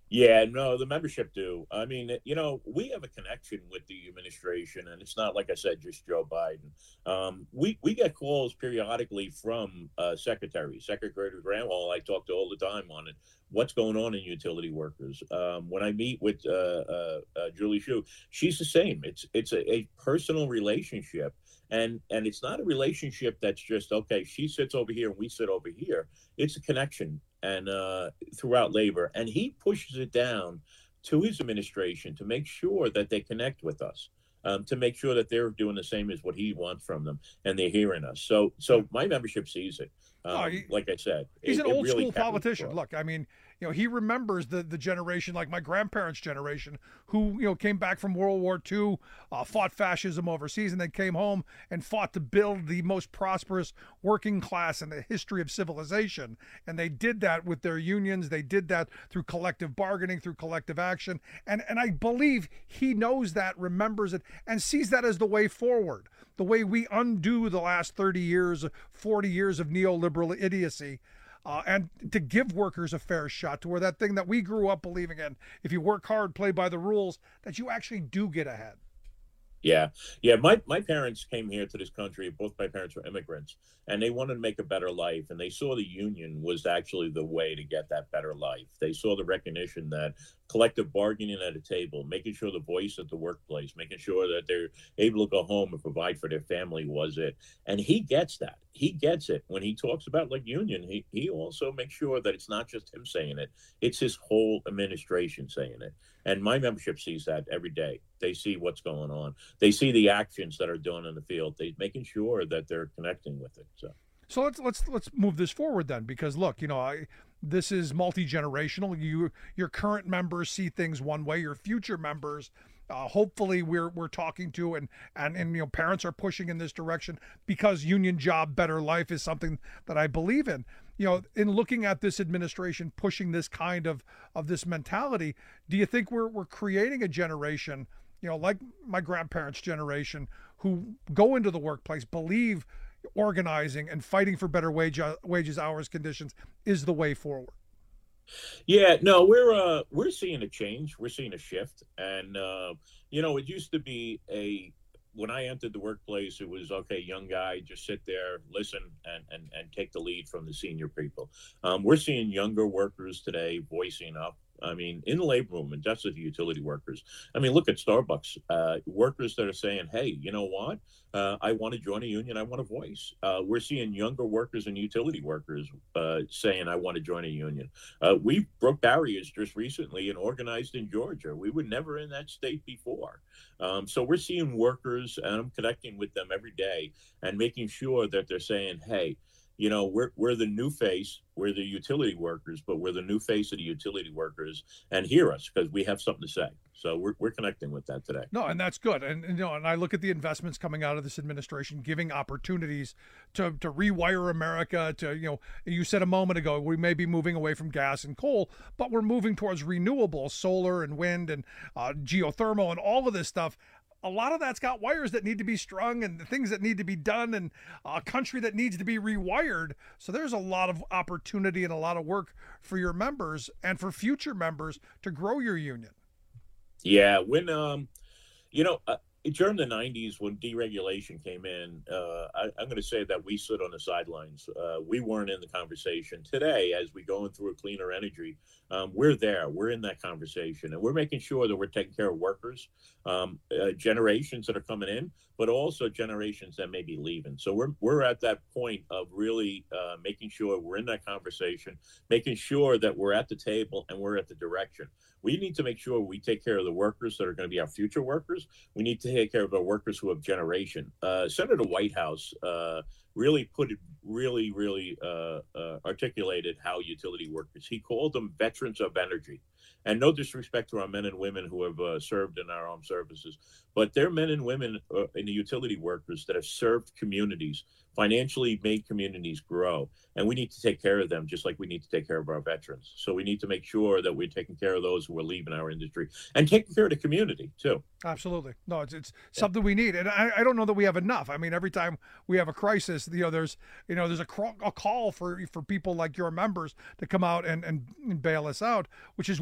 Yeah, no, the membership do. I mean, you know, we have a connection with the administration, and it's not, like I said, just Joe Biden. Um, we we get calls periodically from uh, secretaries, Secretary Granholm. I talk to all the time on it. What's going on in utility workers? Um, when I meet with uh, uh, uh, Julie Shu, she's the same. It's it's a, a personal relationship. And and it's not a relationship that's just, okay, she sits over here and we sit over here. It's a connection and uh, throughout labor. And he pushes it down to his administration to make sure that they connect with us, um, to make sure that they're doing the same as what he wants from them and they're hearing us. So so my membership sees it. Um, Oh, he- like I said, He's it- an it old really school carries politician. forth. Look, I mean, you know, he remembers the the generation, like my grandparents' generation, who, you know, came back from World War Two, uh, fought fascism overseas, and then came home and fought to build the most prosperous working class in the history of civilization. And they did that with their unions. They did that through collective bargaining, through collective action. And and I believe he knows that, remembers it, and sees that as the way forward. The way we undo the last thirty years, forty years of neoliberal idiocy, uh, and to give workers a fair shot to where that thing that we grew up believing in, if you work hard, play by the rules, that you actually do get ahead. Yeah. Yeah. My, my parents came here to this country. Both my parents were immigrants, and they wanted to make a better life. And they saw the union was actually the way to get that better life. They saw the recognition that collective bargaining at a table, making sure the voice at the workplace, making sure that they're able to go home and provide for their family was it. And he gets that. He gets it. When he talks about like union, he, he also makes sure that it's not just him saying it. It's his whole administration saying it. And my membership sees that every day. They see what's going on. They see the actions that are done in the field. They making sure that they're connecting with it. So, So let's let's let's move this forward then, because look, you know, I, this is multi-generational. You your current members see things one way. Your future members, uh, hopefully, we're we're talking to and and and you know, parents are pushing in this direction because union job, better life is something that I believe in. You know, in looking at this administration pushing this kind of of this mentality, do you think we're we're creating a generation, you know, like my grandparents' generation, who go into the workplace, believe organizing and fighting for better wage wages, hours, conditions is the way forward? yeah, no, we're uh, we're seeing a change. We're seeing a shift, and uh, you know, it used to be a when I entered the workplace, it was okay, young guy, just sit there, listen, and and and take the lead from the senior people. Um, we're seeing younger workers today voicing up. I mean, in the labor room, and just with the utility workers. I mean, look at Starbucks. Uh, workers that are saying, hey, you know what? Uh, I want to join a union. I want a voice. Uh, we're seeing younger workers and utility workers uh, saying, I want to join a union. Uh, we broke barriers just recently and organized in Georgia. We were never in that state before. Um, so we're seeing workers, and I'm connecting with them every day and making sure that they're saying, hey, you know, we're we're the new face. We're the utility workers, but we're the new face of the utility workers, and hear us because we have something to say. So we're we're connecting with that today. No, and that's good. And, and you know, and I look at the investments coming out of this administration, giving opportunities to to rewire America. To, you know, you said a moment ago, we may be moving away from gas and coal, but we're moving towards renewables, solar and wind and uh, geothermal and all of this stuff. A lot of that's got wires that need to be strung and things that need to be done, and a country that needs to be rewired. So there's a lot of opportunity and a lot of work for your members and for future members to grow your union. Yeah, when um, you know, uh, during the nineties when deregulation came in, uh, I, I'm going to say that we stood on the sidelines. Uh, we weren't in the conversation. Today, as we going through a cleaner energy, um, we're there. We're in that conversation, and we're making sure that we're taking care of workers, um, uh, generations that are coming in, but also generations that may be leaving. So we're we're at that point of really uh, making sure we're in that conversation, making sure that we're at the table and we're at the direction. We need to make sure we take care of the workers that are going to be our future workers. We need to take care of our workers who have generation. Uh, Senator Whitehouse uh, really put it, really, really uh, uh, articulated how utility workers. He called them veterans of energy. And no disrespect to our men and women who have uh, served in our armed services, but they're men and women uh, in the utility workers that have served communities, financially made communities grow. And we need to take care of them just like we need to take care of our veterans. So we need to make sure that we're taking care of those who are leaving our industry and taking care of the community too. Absolutely. No, it's it's something we need. And I, I don't know that we have enough. I mean, every time we have a crisis, you know, there's, you know, there's a, cr- a call for, for people like your members to come out and, and, and bail us out, which is why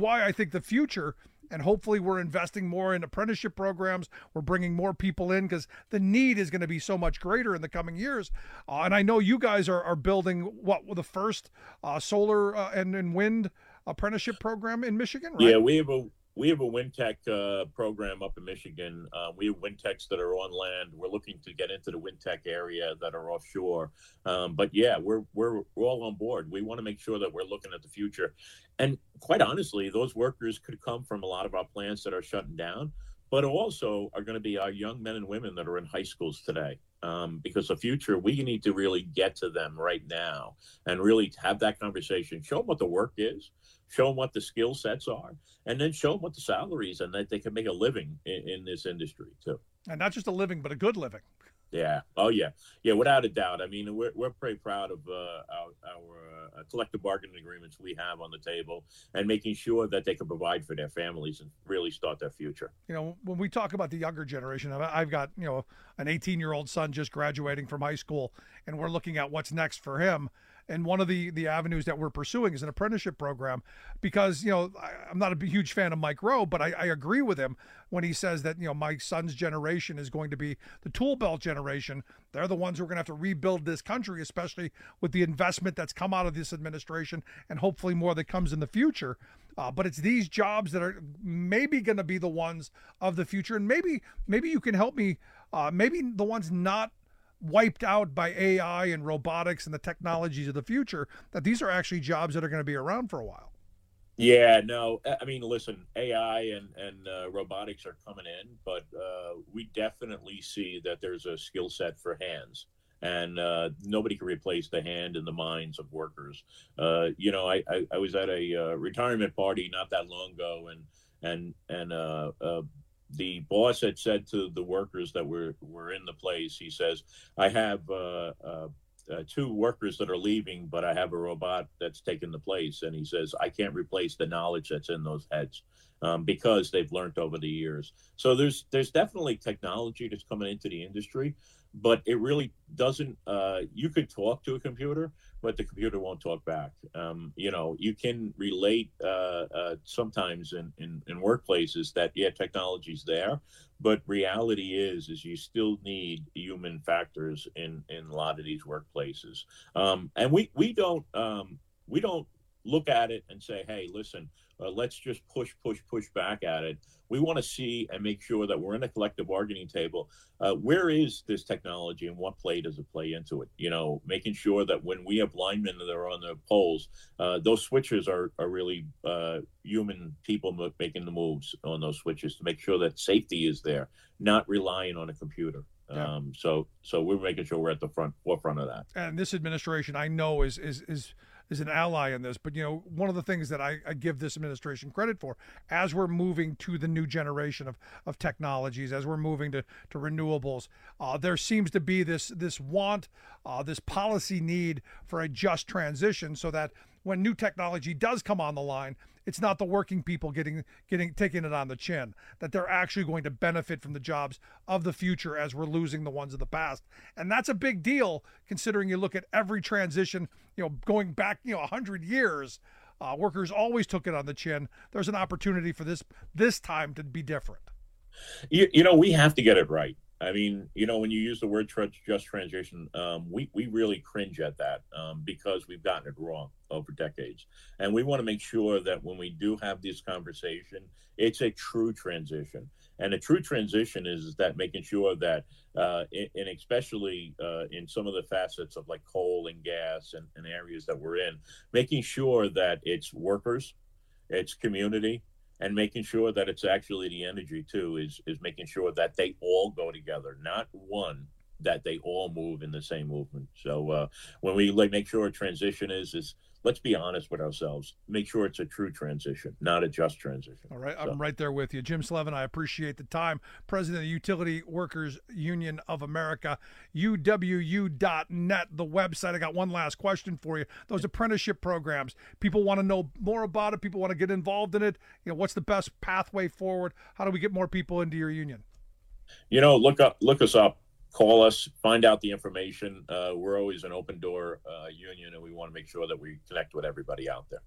why I think the future, and hopefully we're investing more in apprenticeship programs. We're bringing more people in because the need is going to be so much greater in the coming years. Uh, and I know you guys are, are building what the first uh, solar uh, and, and wind apprenticeship program in Michigan, right? Yeah, we have a we have a wind tech uh, program up in Michigan. Uh, we have wind techs that are on land. We're looking to get into the wind tech area that are offshore. Um, but yeah, we're, we're we're all on board. We want to make sure that we're looking at the future. And quite honestly, those workers could come from a lot of our plants that are shutting down, but also are going to be our young men and women that are in high schools today. Um, because the future, we need to really get to them right now and really have that conversation, show them what the work is, show them what the skill sets are, and then show them what the salaries and that they can make a living in, in this industry too. And not just a living, but a good living. Yeah. Oh, yeah. Yeah, without a doubt. I mean, we're we're pretty proud of uh, our, our uh, collective bargaining agreements we have on the table and making sure that they can provide for their families and really start their future. You know, when we talk about the younger generation, I've got, you know, an eighteen-year-old son just graduating from high school, and we're looking at what's next for him. And one of the, the avenues that we're pursuing is an apprenticeship program because, you know, I, I'm not a huge fan of Mike Rowe, but I, I agree with him when he says that, you know, my son's generation is going to be the tool belt generation. They're the ones who are going to have to rebuild this country, especially with the investment that's come out of this administration and hopefully more that comes in the future. Uh, but it's these jobs that are maybe going to be the ones of the future. And maybe maybe you can help me, uh, maybe the ones not wiped out by A I and robotics and the technologies of the future, that these are actually jobs that are going to be around for a while. Yeah, no, I mean, listen, A I and, and uh, robotics are coming in, but uh, we definitely see that there's a skill set for hands. And uh, nobody can replace the hand and the minds of workers. Uh, you know, I, I, I was at a uh, retirement party not that long ago, and and and uh, uh, the boss had said to the workers that were were in the place, he says, "I have uh, uh, uh, two workers that are leaving, but I have a robot that's taken the place." And he says, "I can't replace the knowledge that's in those heads." Um, because they've learned over the years. So there's there's definitely technology that's coming into the industry, but it really doesn't, uh, you could talk to a computer, but the computer won't talk back. Um, you know, you can relate uh, uh, sometimes in, in, in workplaces that, yeah, technology's there, but reality is, is you still need human factors in, in a lot of these workplaces. Um, and we, we don't, um, we don't look at it and say, hey, listen, Uh, let's just push, push, push back at it. We want to see and make sure that we're in a collective bargaining table. Uh, where is this technology and what play does it play into it? You know, making sure that when we have linemen that are on the poles, uh, those switchers are, are really uh, human people making the moves on those switches to make sure that safety is there, not relying on a computer. Yeah. Um, so, so we're making sure we're at the front forefront of that. And this administration, I know, is is is is an ally in this. But, you know, one of the things that I, I give this administration credit for, as we're moving to the new generation of, of technologies, as we're moving to, to renewables, uh, there seems to be this this want, uh, this policy need for a just transition so that when new technology does come on the line, it's not the working people getting getting taking it on the chin, that they're actually going to benefit from the jobs of the future as we're losing the ones of the past. And that's a big deal considering you look at every transition, you know, going back, you know, one hundred years, uh, workers always took it on the chin. There's an opportunity for this this time to be different. You, you know, we have to get it right. I mean, you know, when you use the word just transition, um, we, we really cringe at that um, because we've gotten it wrong over decades. And we want to make sure that when we do have this conversation, it's a true transition. And a true transition is that making sure that, uh, in, and especially uh, in some of the facets of like coal and gas and, and areas that we're in, making sure that it's workers, it's community, and making sure that it's actually the energy too, is is making sure that they all go together, not one, that they all move in the same movement. So uh, when we like make sure a transition is, is let's be honest with ourselves, make sure it's a true transition, not a just transition. All right, so. I'm right there with you. Jim Slevin, I appreciate the time. President of the Utility Workers Union of America, U W U dot net, the website. I got one last question for you. Those apprenticeship programs, people want to know more about it. People want to get involved in it. You know, what's the best pathway forward? How do we get more people into your union? You know, look up, look us up. Call us, find out the information. Uh, we're always an open door uh, union, and we want to make sure that we connect with everybody out there.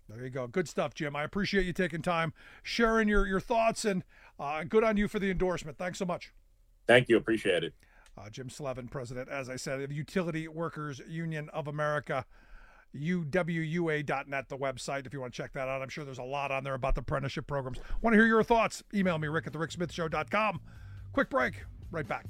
There you go. Good stuff, Jim. I appreciate you taking time, sharing your, your thoughts, and uh, good on you for the endorsement. Thanks so much. Thank you. Appreciate it. Uh, Jim Slevin, president, as I said, of the Utility Workers Union of America, U W U A dot net, the website, if you want to check that out. I'm sure there's a lot on there about the apprenticeship programs. Want to hear your thoughts? Email me, rick at the rick smith show dot com. Quick break. Right back.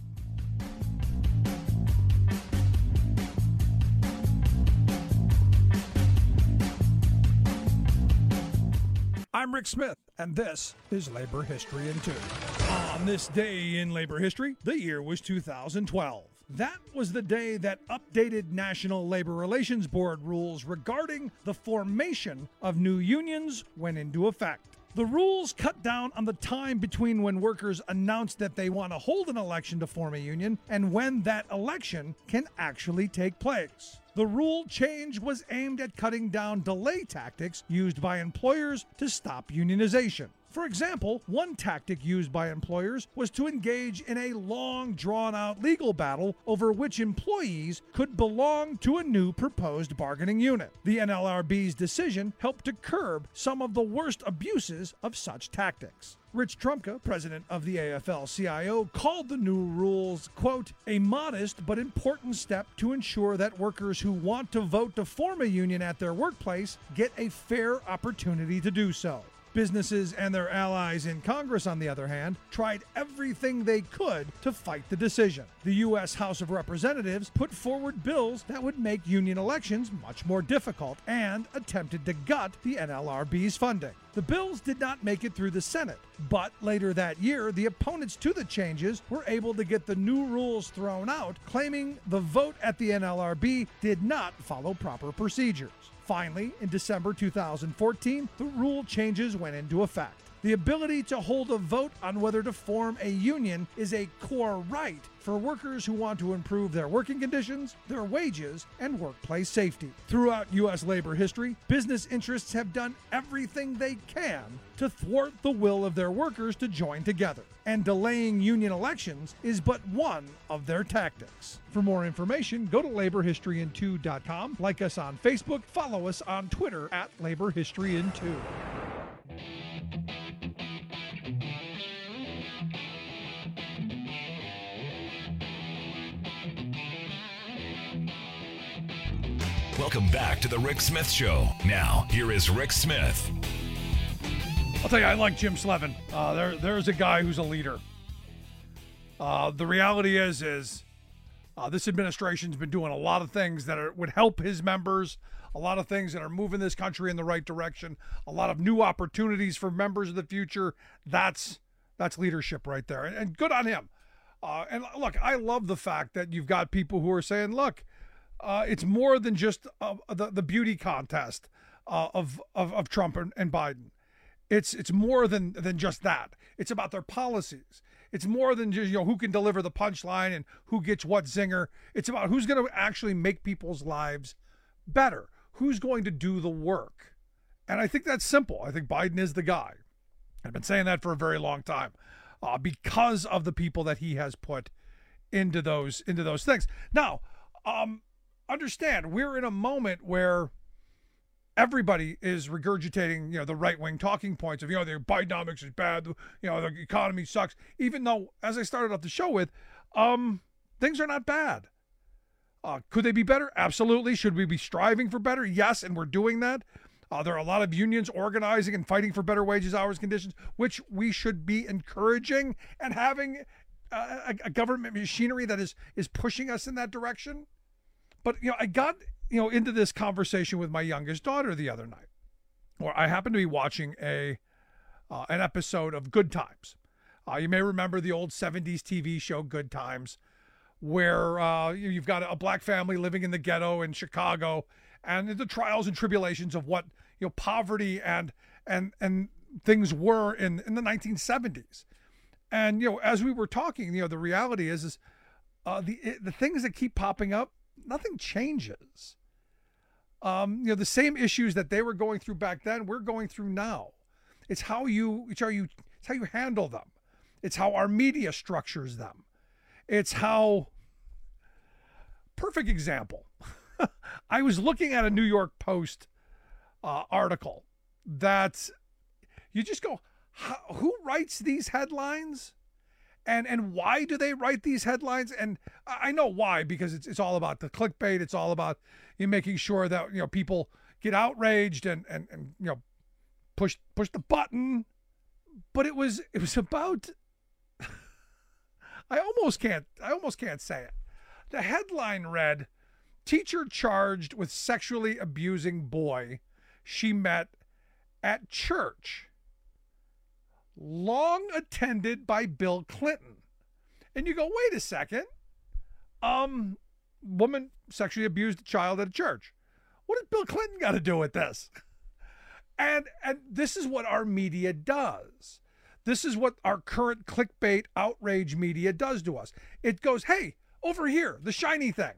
I'm Rick Smith, and this is Labor History in Two. On this day in labor history, the year was two thousand twelve. That was the day that updated National Labor Relations Board rules regarding the formation of new unions went into effect. The rules cut down on the time between when workers announce that they want to hold an election to form a union and when that election can actually take place. The rule change was aimed at cutting down delay tactics used by employers to stop unionization. For example, one tactic used by employers was to engage in a long, drawn-out legal battle over which employees could belong to a new proposed bargaining unit. The N L R B's decision helped to curb some of the worst abuses of such tactics. Rich Trumka, president of the A F L C I O, called the new rules, quote, a modest but important step to ensure that workers who want to vote to form a union at their workplace get a fair opportunity to do so. Businesses and their allies in Congress, on the other hand, tried everything they could to fight the decision. The U S House of Representatives put forward bills that would make union elections much more difficult and attempted to gut the N L R B's funding. The bills did not make it through the Senate, but later that year, the opponents to the changes were able to get the new rules thrown out, claiming the vote at the N L R B did not follow proper procedures. Finally, in December two thousand fourteen, the rule changes went into effect. The ability to hold a vote on whether to form a union is a core right for workers who want to improve their working conditions, their wages, and workplace safety. Throughout U S labor history, business interests have done everything they can to thwart the will of their workers to join together. And delaying union elections is but one of their tactics. For more information, go to labor history in two dot com, like us on Facebook, follow us on Twitter at labor history in two. Welcome back to the Rick Smith Show. Now, here is Rick Smith. I'll tell you, I like Jim Slevin. Uh, there, there's a guy who's a leader. Uh, the reality is, is uh, this administration's been doing a lot of things that are, would help his members, a lot of things that are moving this country in the right direction, a lot of new opportunities for members of the future. That's that's leadership right there, and, and good on him. Uh, and look, I love the fact that you've got people who are saying, look, uh, it's more than just uh, the, the beauty contest uh, of, of, of Trump and, and Biden. It's it's more than than just that. It's about their policies. It's more than just, you know, who can deliver the punchline and who gets what zinger. It's about who's going to actually make people's lives better. Who's going to do the work? And I think that's simple. I think Biden is the guy. I've been saying that for a very long time uh, because of the people that he has put into those into those things. Now, um, understand, we're in a moment where everybody is regurgitating, you know, the right-wing talking points of, you know, the Bidenomics is bad, you know, the economy sucks, even though, as I started off the show with, um, things are not bad. Uh, could they be better? Absolutely. Should we be striving for better? Yes, and we're doing that. Uh, there are a lot of unions organizing and fighting for better wages, hours, conditions, which we should be encouraging and having a, a government machinery that is is pushing us in that direction. But, you know, I got... you know, into this conversation with my youngest daughter the other night, where I happened to be watching a uh, an episode of Good Times. Uh, you may remember the old seventies T V show Good Times, where uh, you've got a black family living in the ghetto in Chicago, and the trials and tribulations of what, you know, poverty and and and things were in in the nineteen seventies. And, you know, as we were talking, you know, the reality is is uh, the the things that keep popping up, nothing changes. Um, you know, the same issues that they were going through back then, we're going through now. It's how you, it's how you, it's how you handle them. It's how our media structures them. It's how, perfect example. I was looking at a New York Post uh, article that you just go, who writes these headlines? And and why do they write these headlines? And I know why, because it's it's all about the clickbait. It's all about you know, making sure that you know people get outraged and and, and you know push push the button. But it was it was about I almost can't I almost can't say it. The headline read, "Teacher charged with sexually abusing boy she met at church. Long attended by Bill Clinton." And you go, wait a second. Um, woman sexually abused a child at a church. What did Bill Clinton got to do with this? And and this is what our media does. This is what our current clickbait outrage media does to us. It goes, hey, over here, the shiny thing.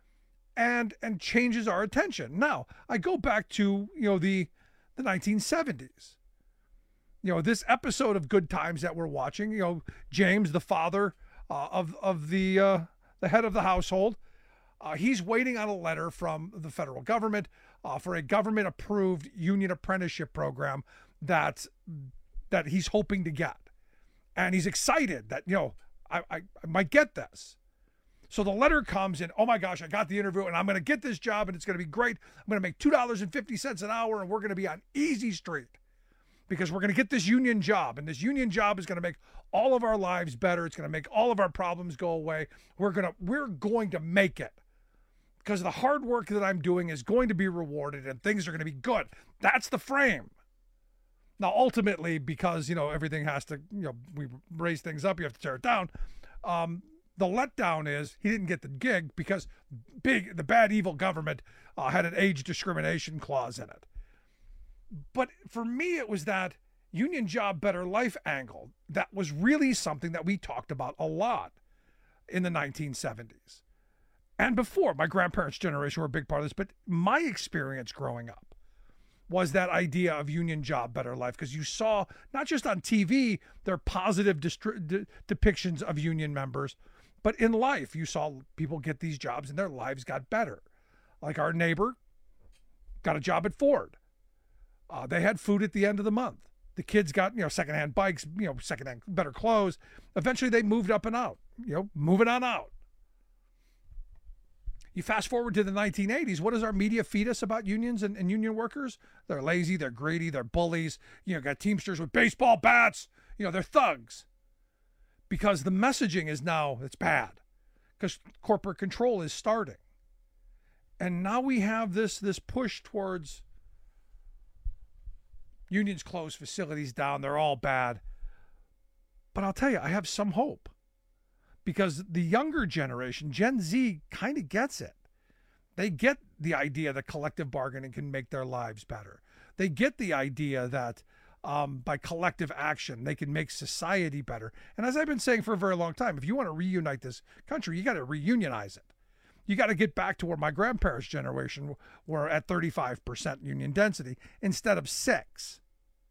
And and changes our attention. Now, I go back to, you know, the the nineteen seventies. You know, this episode of Good Times that we're watching, you know, James, the father uh, of of the uh, the head of the household, uh, he's waiting on a letter from the federal government uh, for a government-approved union apprenticeship program that that he's hoping to get, and he's excited that you know I, I, I might get this. So the letter comes in. Oh my gosh, I got the interview, and I'm going to get this job, and it's going to be great. I'm going to make two dollars and fifty cents an hour, and we're going to be on Easy Street. Because we're going to get this union job, and this union job is going to make all of our lives better. It's going to make all of our problems go away. We're going to we're going to make it because the hard work that I'm doing is going to be rewarded, and things are going to be good. That's the frame. Now, ultimately, because you know everything has to, you know, we raise things up, you have to tear it down. Um, the letdown is he didn't get the gig because big the bad evil government uh, had an age discrimination clause in it. But for me, it was that union job, better life angle. That was really something that we talked about a lot in the nineteen seventies. And before, my grandparents' generation were a big part of this. But my experience growing up was that idea of union job, better life. Because you saw, not just on T V, their positive distri- de- depictions of union members, but in life, you saw people get these jobs and their lives got better. Like our neighbor got a job at Ford. Uh, they had food at the end of the month. The kids got, you know, secondhand bikes, you know, secondhand better clothes. Eventually they moved up and out, you know, moving on out. You fast forward to the nineteen eighties. What does our media feed us about unions and, and union workers? They're lazy, they're greedy, they're bullies. You know, got Teamsters with baseball bats. You know, they're thugs. Because the messaging is now, it's bad. Because corporate control is starting. And now we have this, this push towards unions close, facilities down, they're all bad. But I'll tell you, I have some hope. Because the younger generation, Gen Z, kind of gets it. They get the idea that collective bargaining can make their lives better. They get the idea that um, by collective action, they can make society better. And as I've been saying for a very long time, if you want to reunite this country, you got to reunionize it. You got to get back to where my grandparents' generation were at thirty-five percent union density instead of six.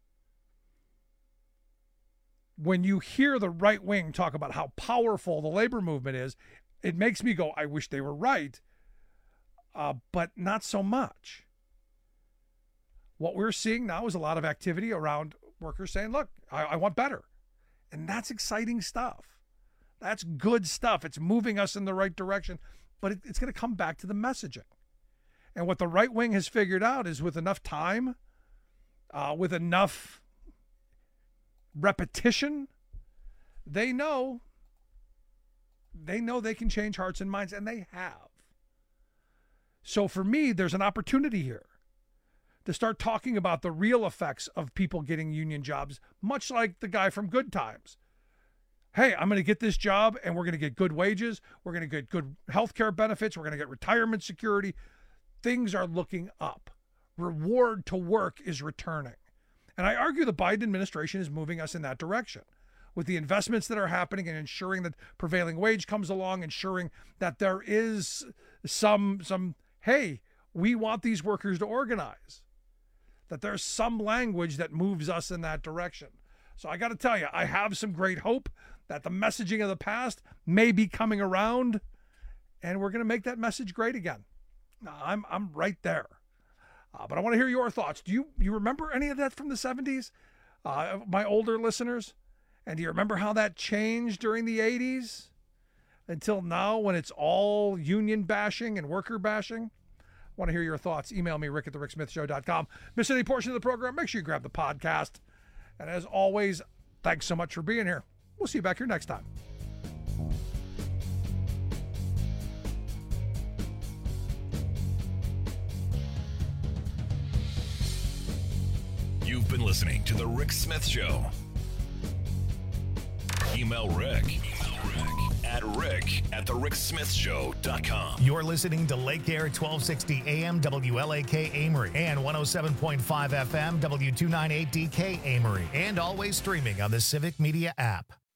When you hear the right wing talk about how powerful the labor movement is, it makes me go, I wish they were right, uh, but not so much. What we're seeing now is a lot of activity around workers saying, look, I, I want better. And that's exciting stuff. That's good stuff. It's moving us in the right direction. But it, it's going to come back to the messaging. And what the right wing has figured out is with enough time, uh, with enough repetition, they know, they know they can change hearts and minds, and they have. So for me, there's an opportunity here to start talking about the real effects of people getting union jobs, much like the guy from Good Times. Hey, I'm going to get this job and we're going to get good wages. We're going to get good health care benefits. We're going to get retirement security. Things are looking up. Reward to work is returning. And I argue the Biden administration is moving us in that direction with the investments that are happening and ensuring that prevailing wage comes along, ensuring that there is some, some, hey, we want these workers to organize, that there's some language that moves us in that direction. So I got to tell you, I have some great hope that the messaging of the past may be coming around and we're going to make that message great again. I'm, I'm right there. Uh, but I want to hear your thoughts. Do you, you remember any of that from the seventies? Uh, my older listeners? And do you remember how that changed during the eighties? Until now, when it's all union bashing and worker bashing? I want to hear your thoughts. Email me, rick at the rick smith show dot com. Miss any portion of the program, make sure you grab the podcast. And as always, thanks so much for being here. We'll see you back here next time. You've been listening to The Rick Smith Show. Email Rick, Email Rick at rick at the rick smith show dot com. You're listening to Lake Air twelve sixty A M W L A K Amory and one oh seven point five F M W two ninety-eight D K Amory, and always streaming on the Civic Media app.